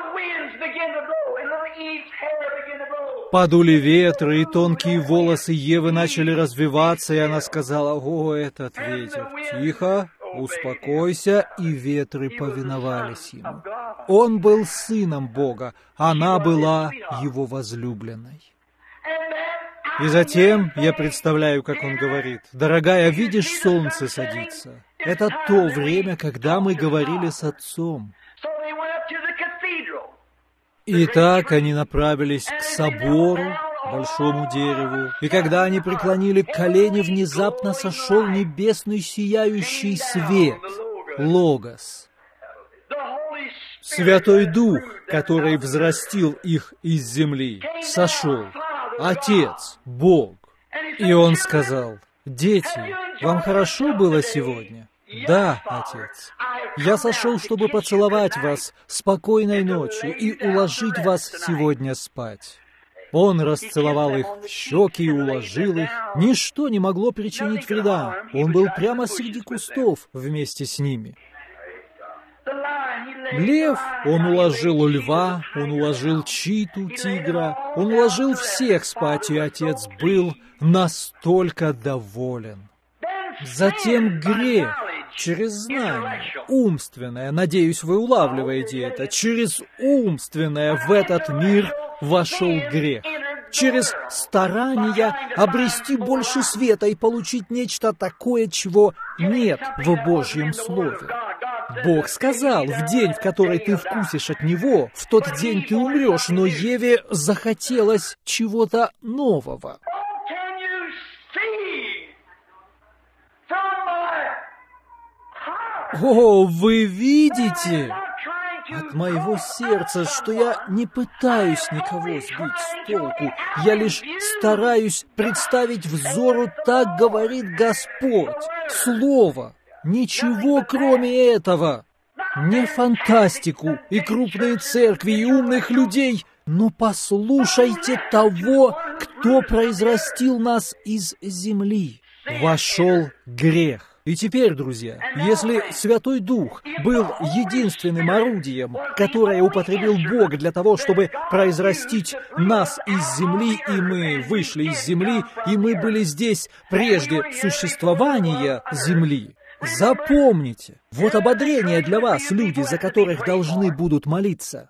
Подули ветры, и тонкие волосы Евы начали развиваться, и она сказала: «О, этот ветер! Тихо, успокойся», и ветры повиновались ему. Он был сыном Бога, она была его возлюбленной. И затем я представляю, как он говорит: «Дорогая, видишь, солнце садится. Это то время, когда мы говорили с отцом». И так они направились к собору, большому дереву, и когда они преклонили колени, внезапно сошел небесный сияющий свет, Логос. Святой Дух, который взрастил их из земли, сошел, Отец, Бог. И Он сказал: «Дети, вам хорошо было сегодня?» «Да, Отец. Я сошел, чтобы поцеловать вас спокойной ночью и уложить вас сегодня спать». Он расцеловал их в щеки и уложил их. Ничто не могло причинить вреда. Он был прямо среди кустов вместе с ними. Лев, он уложил льва, он уложил читу, тигра, он уложил всех спать, и Отец был настолько доволен. Затем грех, через знание, умственное, надеюсь, вы улавливаете это, через умственное в этот мир вошел грех. Через старание обрести больше света и получить нечто такое, чего нет в Божьем Слове. Бог сказал: «В день, в который ты вкусишь от него, в тот день ты умрешь», но Еве захотелось чего-то нового. О, вы видите от моего сердца, что я не пытаюсь никого сбить с толку, я лишь стараюсь представить взору: так говорит Господь, Слово, ничего кроме этого, не фантастику и крупные церкви и умных людей, но послушайте того, кто произрастил нас из земли. вошел грех. И теперь, друзья, если Святой Дух был единственным орудием, которое употребил Бог для того, чтобы произрастить нас из земли, и мы вышли из земли, и мы были здесь прежде существования земли, запомните, вот ободрение для вас, люди, за которых должны будут молиться.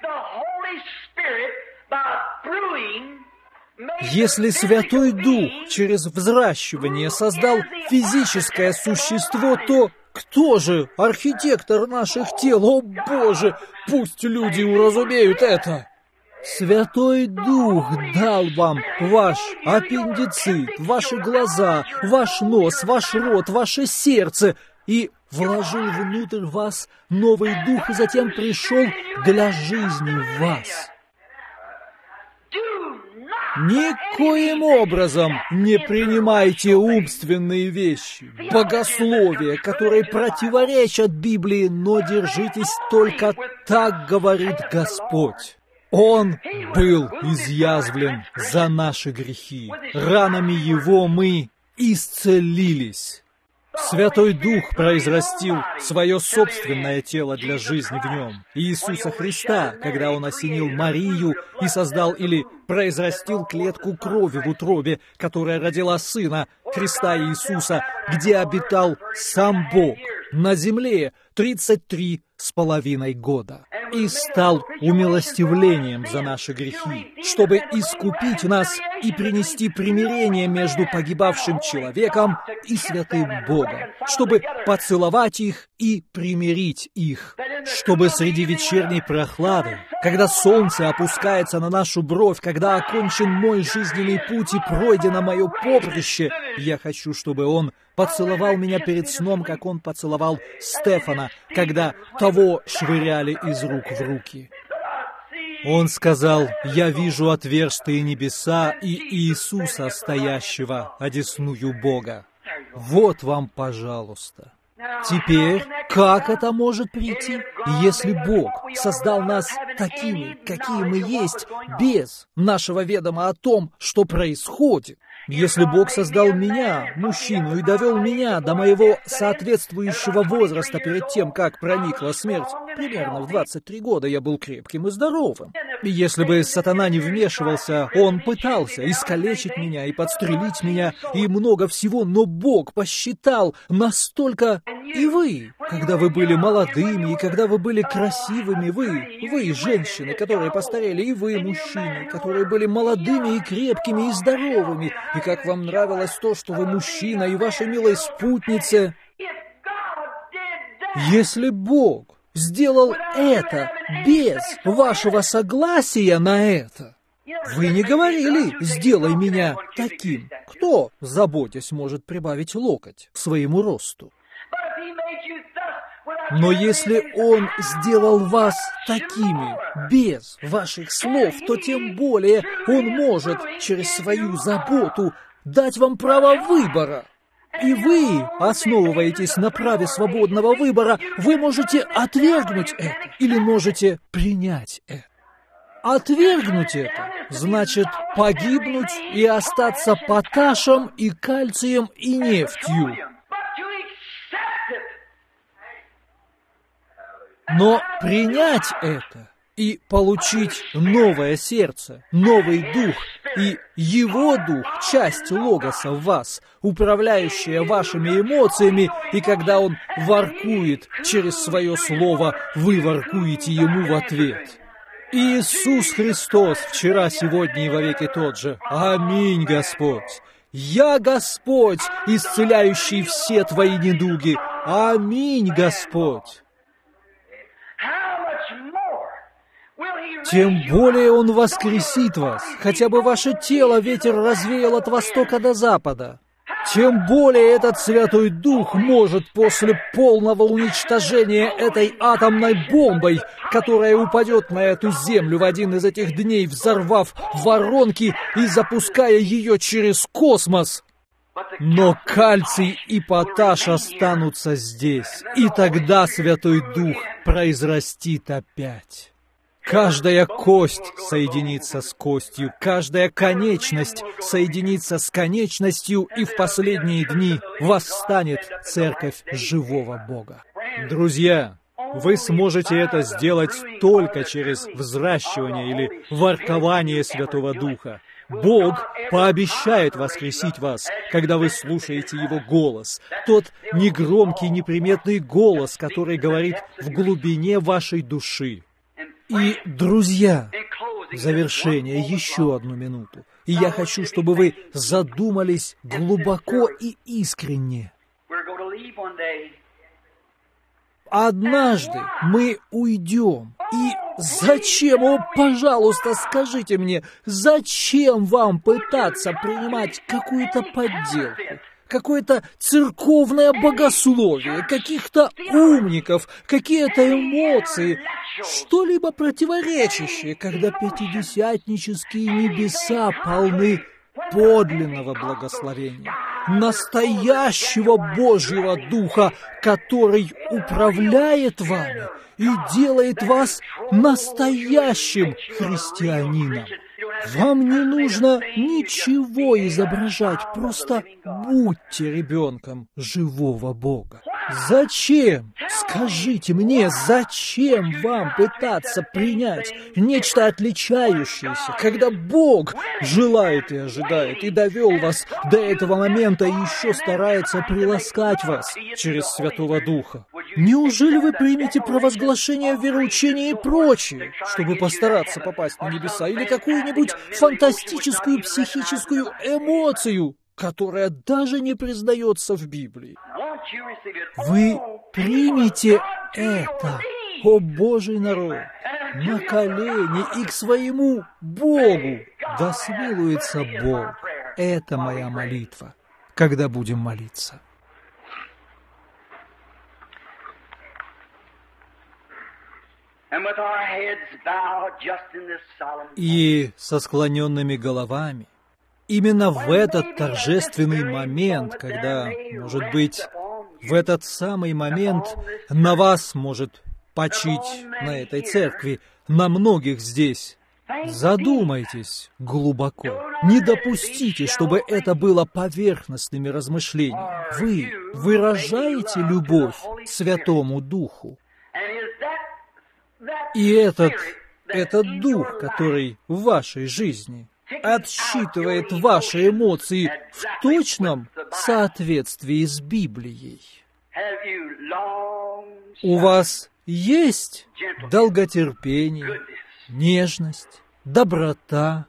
Если Святой Дух через взращивание создал физическое существо, то кто же архитектор наших тел? О Боже, пусть люди уразумеют это! Святой Дух дал вам ваш аппендицит, ваши глаза, ваш нос, ваш рот, ваше сердце и вложил внутрь вас новый дух, и затем пришел для жизни в вас. Никоим образом не принимайте умственные вещи, богословия, которые противоречат Библии, но держитесь только так, говорит Господь. Он был изъязвлен за наши грехи, ранами Его мы исцелились. Святой Дух произрастил свое собственное тело для жизни в нем. Иисуса Христа, когда Он осенил Марию и создал или произрастил клетку крови в утробе, которая родила Сына Христа Иисуса, где обитал сам Бог на земле 33,5 года, и стал умилостивлением за наши грехи, чтобы искупить нас и принести примирение между погибавшим человеком и святым Богом, чтобы поцеловать их и примирить их, чтобы среди вечерней прохлады, когда солнце опускается на нашу бровь, когда окончен мой жизненный путь и пройдено мое поприще, я хочу, чтобы Он поцеловал меня перед сном, как Он поцеловал Стефана, когда того швыряли из рук в руки. Он сказал: «Я вижу отверстые небеса и Иисуса, стоящего одесную Бога». Вот вам, пожалуйста. Теперь, как это может прийти, если Бог создал нас такими, какие мы есть, без нашего ведома о том, что происходит? Если Бог создал меня, мужчину, и довел меня до моего соответствующего возраста перед тем, как проникла смерть, примерно в 23 года я был крепким и здоровым. И если бы сатана не вмешивался, он пытался искалечить меня и подстрелить меня, и много всего, но Бог посчитал настолько... И вы, когда вы были молодыми, и когда вы были красивыми, вы, женщины, которые постарели, и вы, мужчины, которые были молодыми и крепкими и здоровыми, и как вам нравилось то, что вы мужчина, и вашей милой спутнице. Если Бог сделал это без вашего согласия на это, вы не говорили: «Сделай меня таким». Кто, заботясь, может прибавить локоть к своему росту? Но если Он сделал вас такими, без ваших слов, то тем более Он может через свою заботу дать вам право выбора. И вы основываетесь на праве свободного выбора. Вы можете отвергнуть это или можете принять это. Отвергнуть это значит погибнуть и остаться поташем и кальцием и нефтью. Но принять это и получить новое сердце, новый дух, и Его дух, часть логоса в вас, управляющая вашими эмоциями, и когда Он воркует через свое слово, вы воркуете Ему в ответ. Иисус Христос вчера, сегодня и вовеки тот же. Аминь, Господь. Я Господь, исцеляющий все твои недуги. Аминь, Господь. Тем более Он воскресит вас, хотя бы ваше тело ветер развеял от востока до запада. Тем более этот Святой Дух может после полного уничтожения этой атомной бомбой, которая упадет на эту землю в один из этих дней, взорвав воронки и запуская ее через космос. Но кальций и поташ останутся здесь, и тогда Святой Дух произрастит опять. Каждая кость соединится с костью, каждая конечность соединится с конечностью, и в последние дни восстанет церковь живого Бога. Друзья, вы сможете это сделать только через взращивание или воркование Святого Духа. Бог пообещает воскресить вас, когда вы слушаете Его голос. Тот негромкий, неприметный голос, который говорит в глубине вашей души. И, друзья, в завершение еще одну минуту. И я хочу, чтобы вы задумались глубоко и искренне. Однажды мы уйдем. И зачем, пожалуйста, скажите мне, зачем вам пытаться принимать какую-то подделку, какое-то церковное богословие, каких-то умников, какие-то эмоции, что-либо противоречащее, когда пятидесятнические небеса полны подлинного благословения, настоящего Божьего Духа, который управляет вами и делает вас настоящим христианином. Вам не нужно ничего изображать, просто будьте ребенком живого Бога. Зачем? Скажите мне, зачем вам пытаться принять нечто отличающееся, когда Бог желает и ожидает, и довел вас до этого момента и еще старается приласкать вас через Святого Духа? Неужели вы примете провозглашение вероучения и прочее, чтобы постараться попасть на небеса, или какую-нибудь фантастическую психическую эмоцию, которая даже не признается в Библии? Вы примете это, о Божий народ, на колени и к своему Богу. Да смилуется Бог. Это моя молитва, когда будем молиться. И со склоненными головами, именно в этот торжественный момент, когда, может быть, в этот самый момент на вас может почить, на этой церкви, на многих здесь, задумайтесь глубоко. Не допустите, чтобы это было поверхностными размышлениями. Вы выражаете любовь Святому Духу. И этот дух, который в вашей жизни отсчитывает ваши эмоции в точном соответствии с Библией. У вас есть долготерпение, нежность, доброта.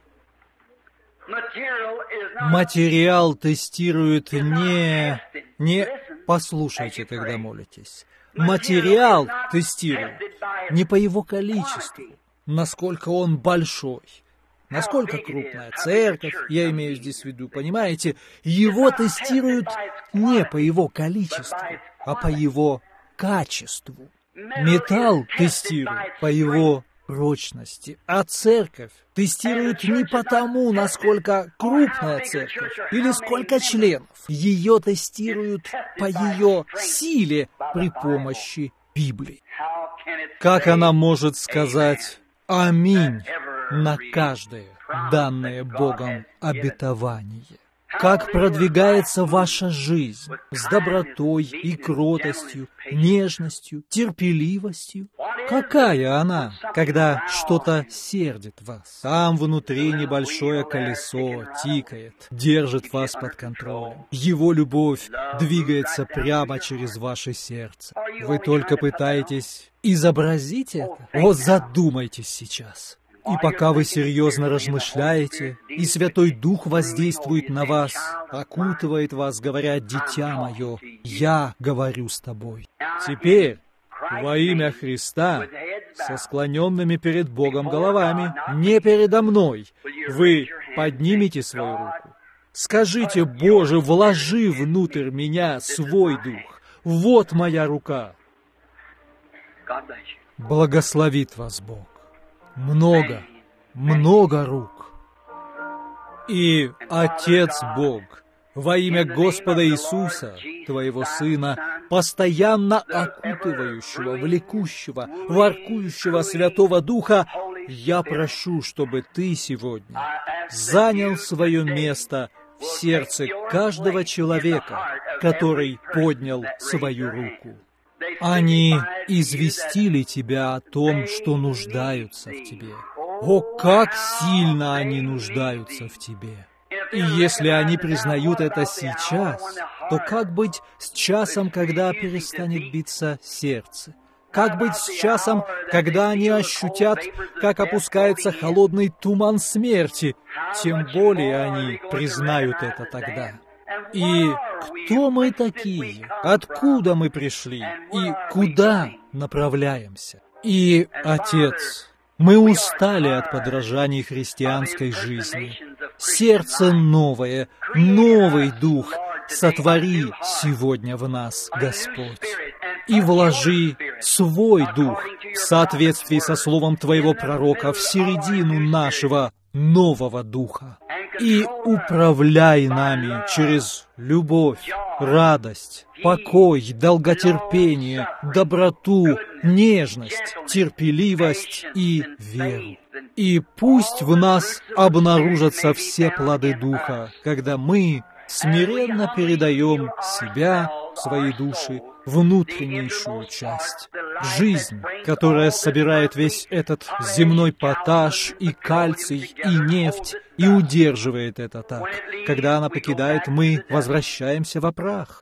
Материал тестирует не послушайте, когда молитесь. Материал тестирует не по его количеству, насколько он большой, насколько крупная церковь, я имею здесь в виду, понимаете, его тестируют не по его количеству, а по его качеству. Металл тестирует по его прочности, а церковь тестирует не по тому, насколько крупная церковь или сколько членов. Ее тестируют по ее силе при помощи Библии. Как она может сказать «Аминь» на каждое данное Богом обетование? Как продвигается ваша жизнь с добротой и кротостью, нежностью, терпеливостью? Какая она, когда что-то сердит вас? Там внутри небольшое колесо тикает, держит вас под контролем. Его любовь двигается прямо через ваше сердце. Вы только пытаетесь изобразить это? О, задумайтесь сейчас. И пока вы серьезно размышляете, и Святой Дух воздействует на вас, окутывает вас, говоря: «Дитя мое, я говорю с тобой». Теперь, во имя Христа, со склоненными перед Богом головами, не передо мной, вы поднимите свою руку. Скажите: «Боже, вложи внутрь меня свой Дух. Вот моя рука». Благословит вас Бог. Много, много рук. И Отец Бог, во имя Господа Иисуса, Твоего Сына, постоянно окутывающего, влекущего, воркующего Святого Духа, я прошу, чтобы Ты сегодня занял свое место в сердце каждого человека, который поднял свою руку. Они известили Тебя о том, что нуждаются в Тебе. О, как сильно они нуждаются в Тебе! И если они признают это сейчас, то как быть с часом, когда перестанет биться сердце? Как быть с часом, когда они ощутят, как опускается холодный туман смерти? Тем более они признают это тогда. И кто мы такие? Откуда мы пришли? И куда направляемся? И, Отец, мы устали от подражаний христианской жизни. Сердце новое, новый дух сотвори сегодня в нас, Господь. И вложи свой дух в соответствии со словом Твоего пророка в середину нашего нового духа. И управляй нами через любовь, радость, покой, долготерпение, доброту, нежность, терпеливость и веру. И пусть в нас обнаружатся все плоды Духа, когда мы смиренно передаем себя, свои души, внутреннейшую часть. Жизнь, которая собирает весь этот земной поташ и кальций, и нефть, и удерживает это так. Когда она покидает, мы возвращаемся во прах.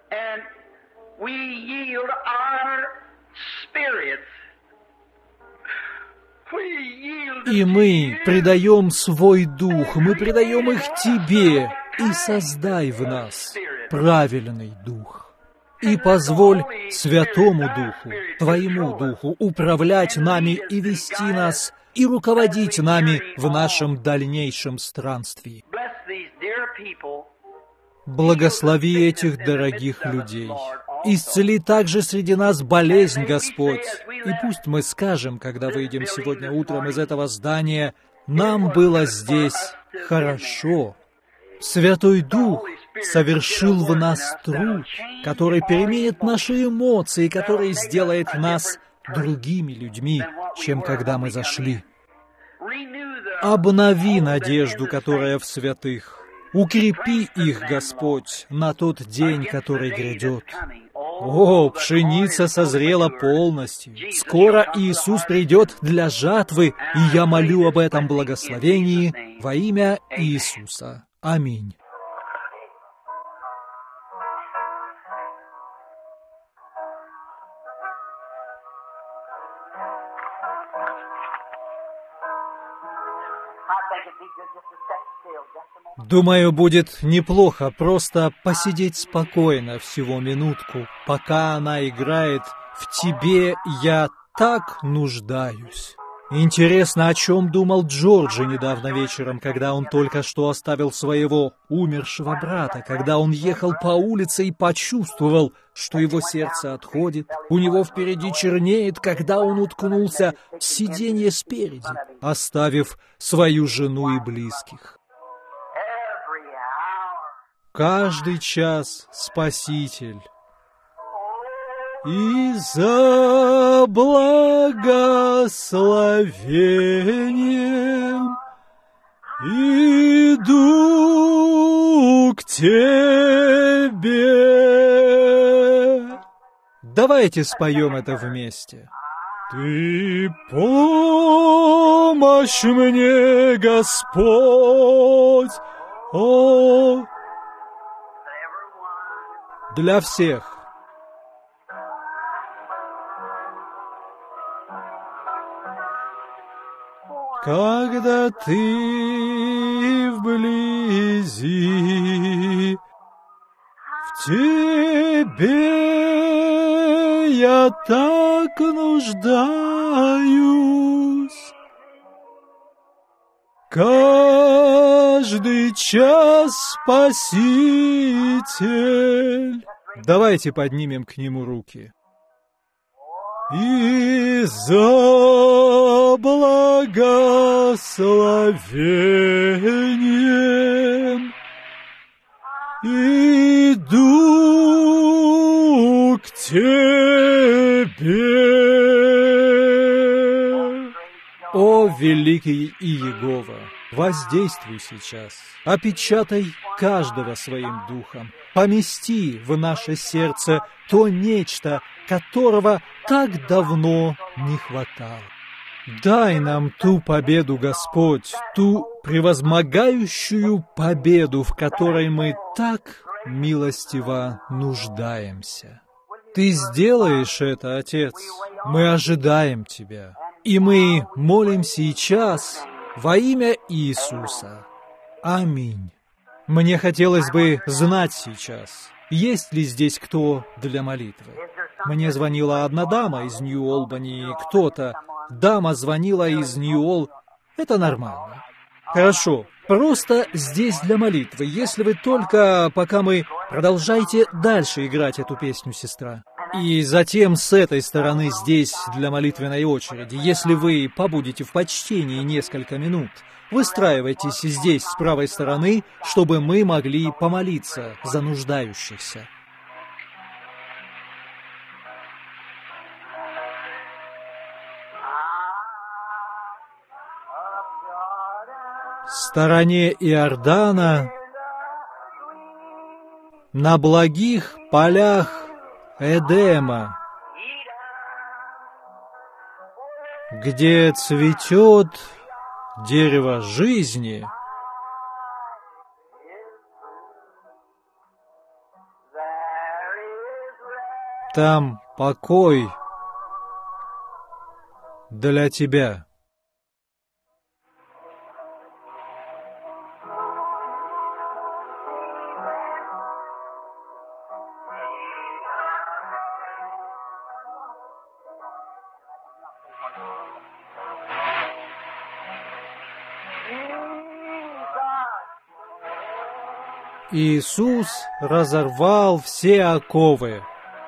И мы предаем свой дух, мы предаем их Тебе, и создай в нас правильный дух. И позволь Святому Духу, Твоему Духу, управлять нами и вести нас, и руководить нами в нашем дальнейшем странстве. Благослови этих дорогих людей. Исцели также среди нас болезнь, Господь. И пусть мы скажем, когда выйдем сегодня утром из этого здания, нам было здесь хорошо. Святой Дух совершил в нас труд, который переменит наши эмоции, который сделает нас другими людьми, чем когда мы зашли. Обнови надежду, которая в святых. Укрепи их, Господь, на тот день, который грядет. О, пшеница созрела полностью. Скоро Иисус придет для жатвы, и я молю об этом благословении во имя Иисуса. Аминь. Думаю, будет неплохо просто посидеть спокойно всего минутку, пока она играет «В тебе я так нуждаюсь». Интересно, о чем думал Джорджи недавно вечером, когда он только что оставил своего умершего брата, когда он ехал по улице и почувствовал, что его сердце отходит, у него впереди чернеет, когда он уткнулся в сиденье спереди, оставив свою жену и близких. Каждый час Спаситель. И за благословением иду к Тебе. Давайте споем это вместе. Ты помощь мне, Господь, о, для всех. Когда ты вблизи, в тебе я так нуждаюсь. Каждый час Спаситель. Давайте поднимем к Нему руки. И за благословением иду к Тебе. О, великий Иегова, воздействуй сейчас, опечатай каждого своим духом, помести в наше сердце то нечто, которого так давно не хватало. Дай нам ту победу, Господь, ту превозмогающую победу, в которой мы так милостиво нуждаемся. Ты сделаешь это, Отец, мы ожидаем Тебя, и мы молим сейчас во имя Иисуса. Аминь. Мне хотелось бы знать сейчас, есть ли здесь кто для молитвы. Мне звонила одна дама из Нью-Олбани, дама звонила из Нью-Ол. Это нормально. Хорошо, просто здесь для молитвы, если вы только, пока мы... Продолжайте дальше играть эту песню, сестра. И затем с этой стороны здесь для молитвенной очереди, если вы побудете в почтении несколько минут, выстраивайтесь здесь с правой стороны, чтобы мы могли помолиться за нуждающихся. В стороне Иордана, на благих полях Эдема, где цветет дерево жизни, там покой для тебя. Иисус разорвал все оковы,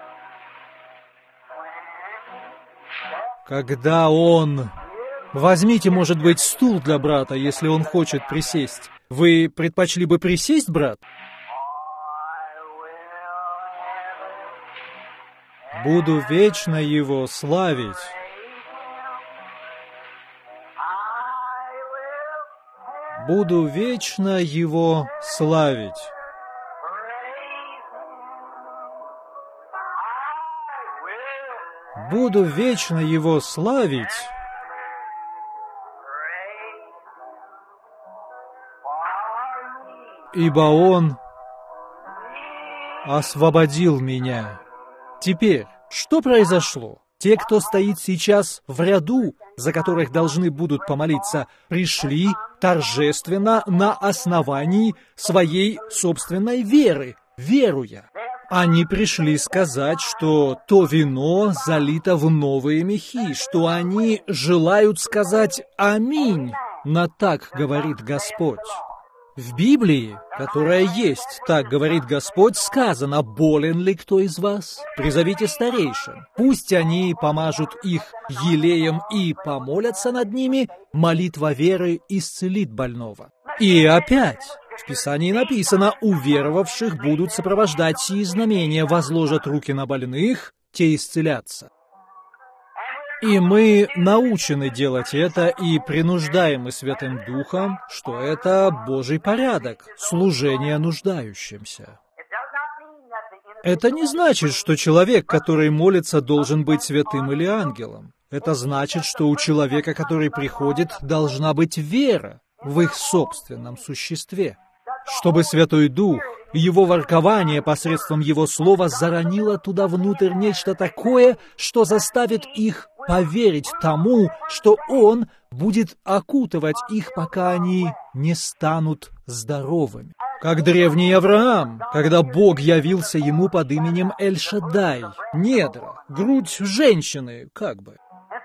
когда Он... Возьмите, может быть, стул для брата, если он хочет присесть. Вы предпочли бы присесть, брат? Буду вечно Его славить. Буду вечно Его славить. Буду вечно Его славить, ибо Он освободил меня. Теперь, что произошло? Те, кто стоит сейчас в ряду, за которых должны будут помолиться, пришли торжественно на основании своей собственной веры, веруя. Они пришли сказать, что то вино залито в новые мехи, что они желают сказать «Аминь», на так говорит Господь. В Библии, которая есть, так говорит Господь, сказано: «Болен ли кто из вас? Призовите старейшин, пусть они помажут их елеем и помолятся над ними, молитва веры исцелит больного». И опять, в Писании написано: «Уверовавших будут сопровождать сии знамения, возложат руки на больных, те исцелятся». И мы научены делать это и принуждаемы Святым Духом, что это Божий порядок, служение нуждающимся. Это не значит, что человек, который молится, должен быть святым или ангелом. Это значит, что у человека, который приходит, должна быть вера в их собственном существе, чтобы Святой Дух, Его воркование посредством Его Слова заронило туда внутрь нечто такое, что заставит их поверить тому, что Он будет окутывать их, пока они не станут здоровыми. Как древний Авраам, когда Бог явился ему под именем Эль-Шаддай, недра, грудь женщины, как бы.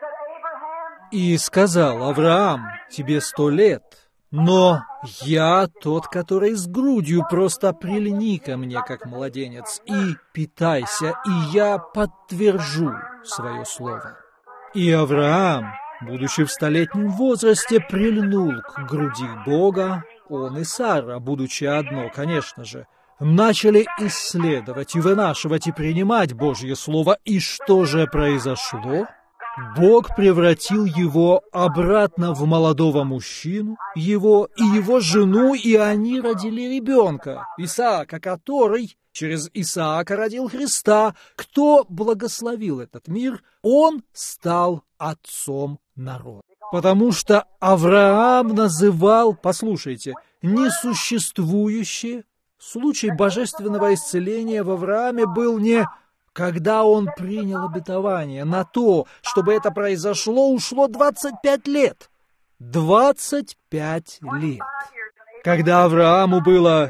И сказал: «Авраам, тебе 100 лет, но я тот, который с грудью, просто прильни ко мне, как младенец, и питайся, и я подтвержу свое слово». И Авраам, будучи в 100-летнем возрасте, прильнул к груди Бога. Он и Сара, будучи одно, конечно же, начали исследовать и вынашивать и принимать Божье Слово. И что же произошло? Бог превратил его обратно в молодого мужчину, его и его жену, и они родили ребенка, Исаака, который через Исаака родил Христа. Кто благословил этот мир? Он стал отцом народа. Потому что Авраам называл, послушайте, несуществующее. Случай божественного исцеления в Аврааме был не когда он принял обетование. На то, чтобы это произошло, ушло 25 лет. 25 лет. Когда Аврааму было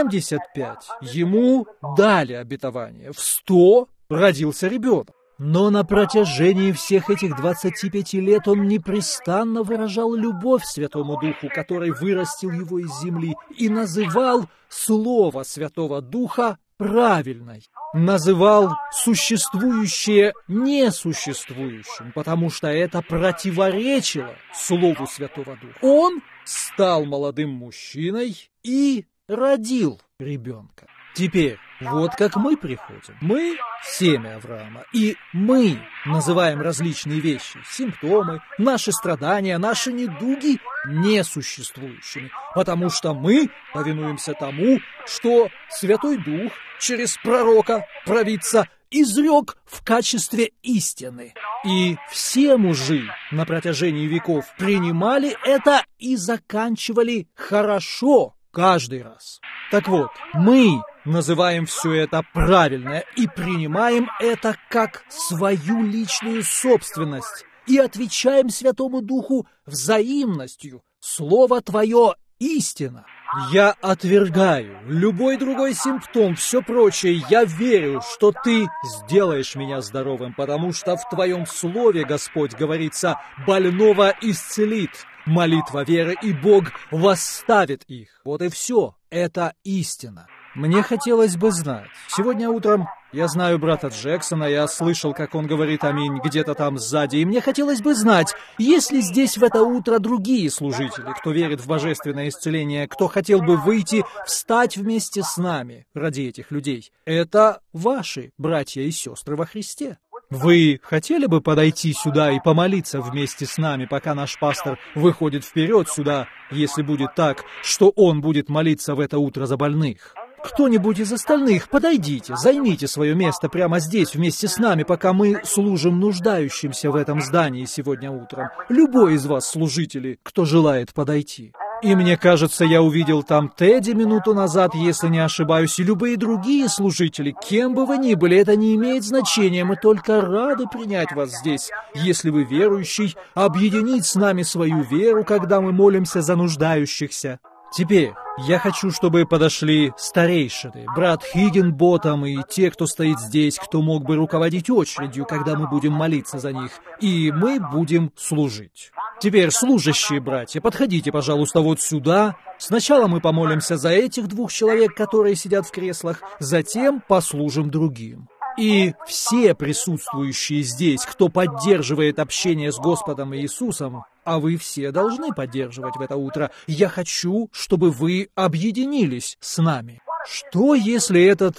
75, ему дали обетование. В 100 родился ребенок. Но на протяжении всех этих 25 лет он непрестанно выражал любовь Святому Духу, который вырастил его из земли, и называл Слово Святого Духа правильной. Называл существующее несуществующим, потому что это противоречило Слову Святого Духа. Он стал молодым мужчиной и родил ребенка. Теперь, вот как мы приходим. Мы семя Авраама, и мы называем различные вещи, симптомы, наши страдания, наши недуги несуществующими, потому что мы повинуемся тому, что Святой Дух через пророка, провидца, изрек в качестве истины. И все мужи на протяжении веков принимали это и заканчивали хорошо каждый раз. Так вот, мы называем все это правильно и принимаем это как свою личную собственность и отвечаем Святому Духу взаимностью. Слово Твое — истина. Я отвергаю любой другой симптом, все прочее. Я верю, что Ты сделаешь меня здоровым, потому что в Твоем Слове, Господь, говорится, больного исцелит. Молитва веры, и Бог восставит их. Вот и все. Это истина. Мне хотелось бы знать. Сегодня утром я знаю брата Джексона, я слышал, как он говорит «Аминь» где-то там сзади, и мне хотелось бы знать, есть ли здесь в это утро другие служители, кто верит в божественное исцеление, кто хотел бы выйти, встать вместе с нами ради этих людей. Это ваши братья и сестры во Христе. Вы хотели бы подойти сюда и помолиться вместе с нами, пока наш пастор выходит вперед сюда, если будет так, что он будет молиться в это утро за больных? Кто-нибудь из остальных, подойдите, займите свое место прямо здесь вместе с нами, пока мы служим нуждающимся в этом здании сегодня утром. Любой из вас, служители, кто желает подойти. И мне кажется, я увидел там Тедди минуту назад, если не ошибаюсь, и любые другие служители, кем бы вы ни были, это не имеет значения, мы только рады принять вас здесь. Если вы верующий, объединить с нами свою веру, когда мы молимся за нуждающихся. Теперь я хочу, чтобы подошли старейшины, брат Хиггинботом и те, кто стоит здесь, кто мог бы руководить очередью, когда мы будем молиться за них, и мы будем служить. Теперь, служащие братья, подходите, пожалуйста, вот сюда. Сначала мы помолимся за этих двух человек, которые сидят в креслах, затем послужим другим. И все присутствующие здесь, кто поддерживает общение с Господом Иисусом, а вы все должны поддерживать в это утро, я хочу, чтобы вы объединились с нами. Что, если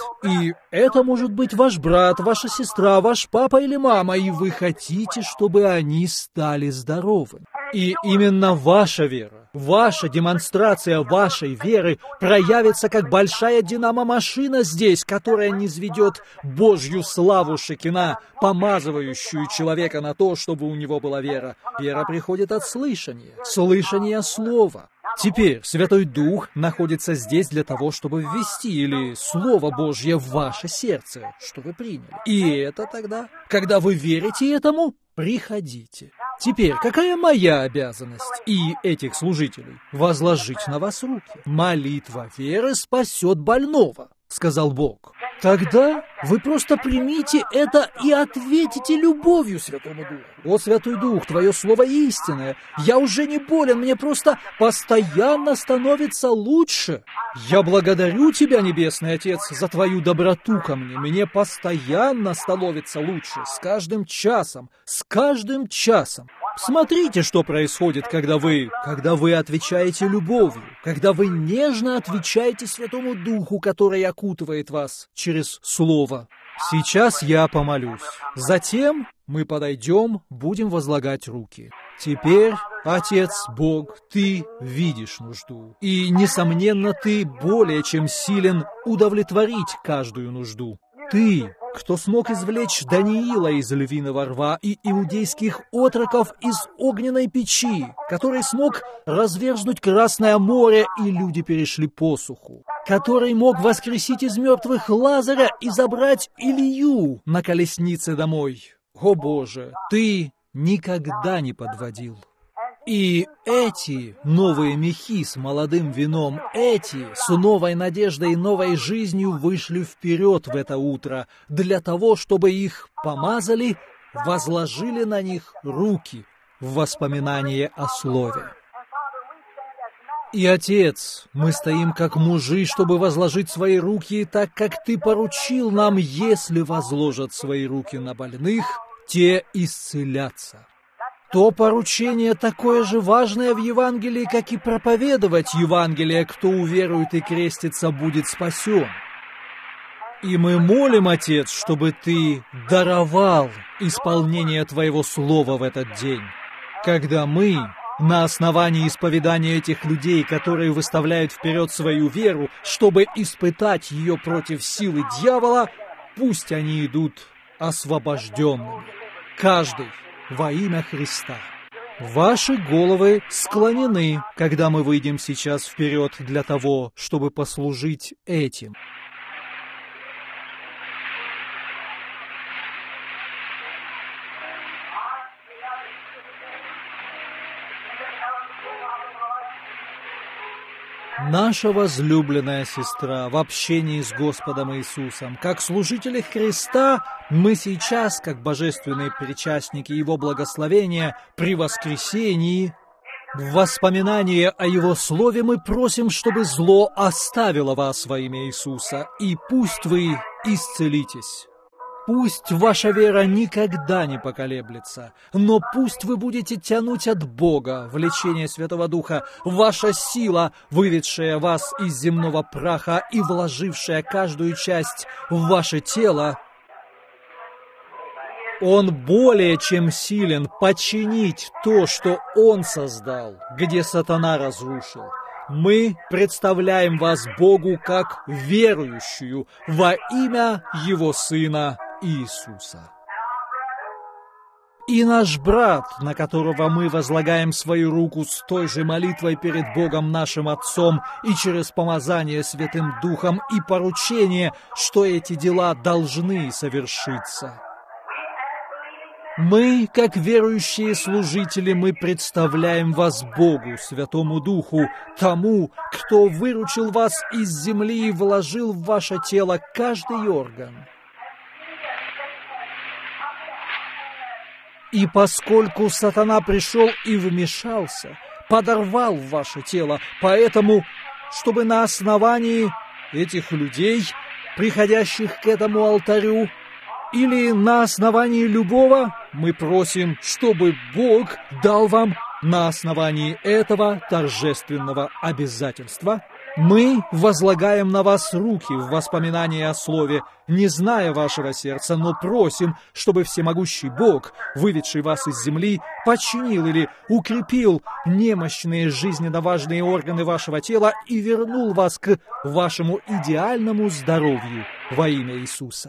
это может быть ваш брат, ваша сестра, ваш папа или мама, и вы хотите, чтобы они стали здоровыми? И именно ваша вера, ваша демонстрация вашей веры проявится как большая динамо-машина здесь, которая низведет Божью славу Шекина, помазывающую человека на то, чтобы у него была вера. Вера приходит от слышания, слышания слова. Теперь Святой Дух находится здесь для того, чтобы ввести или Слово Божье в ваше сердце, что вы приняли. И это тогда, когда вы верите этому, приходите. Теперь, какая моя обязанность и этих служителей? Возложить на вас руки. Молитва веры спасет больного, сказал Бог. Тогда вы просто примите это и ответите любовью Святому Духу. О, Святой Дух, Твое Слово истинное. Я уже не болен, мне просто постоянно становится лучше. Я благодарю Тебя, Небесный Отец, за Твою доброту ко мне. Мне постоянно становится лучше, с каждым часом, с каждым часом. Смотрите, что происходит, когда вы отвечаете любовью, когда вы нежно отвечаете Святому Духу, который окутывает вас через Слово. Сейчас я помолюсь. Затем мы подойдем, будем возлагать руки. Теперь, Отец Бог, Ты видишь нужду. И, несомненно, Ты более чем силен удовлетворить каждую нужду. Ты, кто смог извлечь Даниила из львиного рва и иудейских отроков из огненной печи, который смог разверзнуть Красное море, и люди перешли посуху, который мог воскресить из мертвых Лазаря и забрать Илью на колеснице домой. О Боже, Ты никогда не подводил. И эти новые мехи с молодым вином, эти с новой надеждой и новой жизнью вышли вперед в это утро для того, чтобы их помазали, возложили на них руки в воспоминание о Слове. И, Отец, мы стоим как мужи, чтобы возложить свои руки, так как Ты поручил нам, если возложат свои руки на больных, те исцелятся. То поручение такое же важное в Евангелии, как и проповедовать Евангелие. Кто уверует и крестится, будет спасен. И мы молим, Отец, чтобы Ты даровал исполнение Твоего Слова в этот день, когда мы, на основании исповедания этих людей, которые выставляют вперед свою веру, чтобы испытать ее против силы дьявола, пусть они идут освобожденными. Каждый во имя Христа. Ваши головы склонены, когда мы выйдем сейчас вперед для того, чтобы послужить этим. Наша возлюбленная сестра в общении с Господом Иисусом, как служители Христа, мы сейчас, как божественные причастники Его благословения при воскресении, в воспоминание о Его Слове мы просим, чтобы зло оставило вас во имя Иисуса, и пусть вы исцелитесь. Пусть ваша вера никогда не поколеблется, но пусть вы будете тянуть от Бога влечение Святого Духа, ваша сила, выведшая вас из земного праха и вложившая каждую часть в ваше тело. Он более чем силен починить то, что Он создал, где сатана разрушил. Мы представляем вас Богу как верующую во имя Его Сына Иисуса. И наш брат, на которого мы возлагаем свою руку с той же молитвой перед Богом нашим Отцом и через помазание Святым Духом и поручение, что эти дела должны совершиться. Мы, как верующие служители, мы представляем вас Богу, Святому Духу, тому, кто выручил вас из земли и вложил в ваше тело каждый орган. И поскольку сатана пришел и вмешался, подорвал ваше тело, поэтому, чтобы на основании этих людей, приходящих к этому алтарю, или на основании любого, мы просим, чтобы Бог дал вам на основании этого торжественного обязательства. Мы возлагаем на вас руки в воспоминании о Слове, не зная вашего сердца, но просим, чтобы всемогущий Бог, выведший вас из земли, починил или укрепил немощные жизненно важные органы вашего тела и вернул вас к вашему идеальному здоровью во имя Иисуса.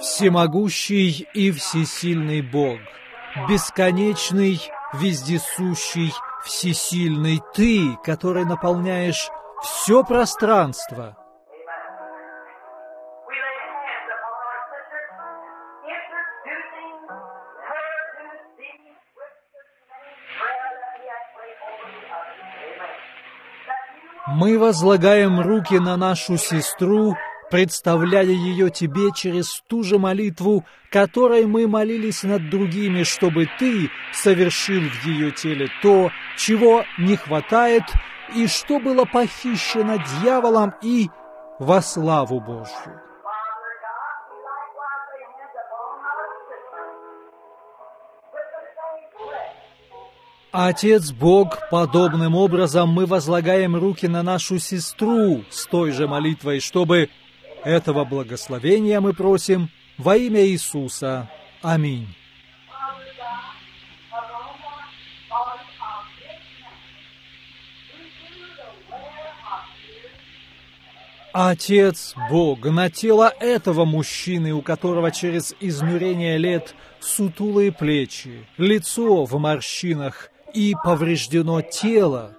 Всемогущий и всесильный Бог, бесконечный, вездесущий, всесильный Ты, который наполняешь все пространство. Мы возлагаем руки на нашу сестру, представляя ее Тебе через ту же молитву, которой мы молились над другими, чтобы Ты совершил в ее теле то, чего не хватает, и что было похищено дьяволом, и во славу Божью. Отец Бог, подобным образом мы возлагаем руки на нашу сестру с той же молитвой, чтобы этого благословения мы просим во имя Иисуса. Аминь. Отец Бог, на тело этого мужчины, у которого через изнурение лет сутулые плечи, лицо в морщинах и повреждено тело,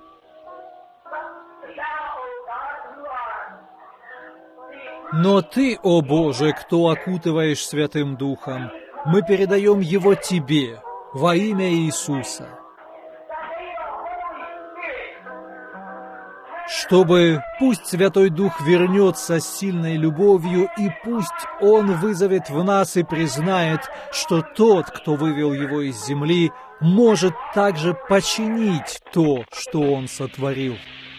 но Ты, о Боже, кто окутываешь Святым Духом, мы передаем его Тебе во имя Иисуса, чтобы пусть Святой Дух вернется с сильной любовью, и пусть Он вызовет в нас и признает, что тот, кто вывел его из земли, может также починить то, что Он сотворил.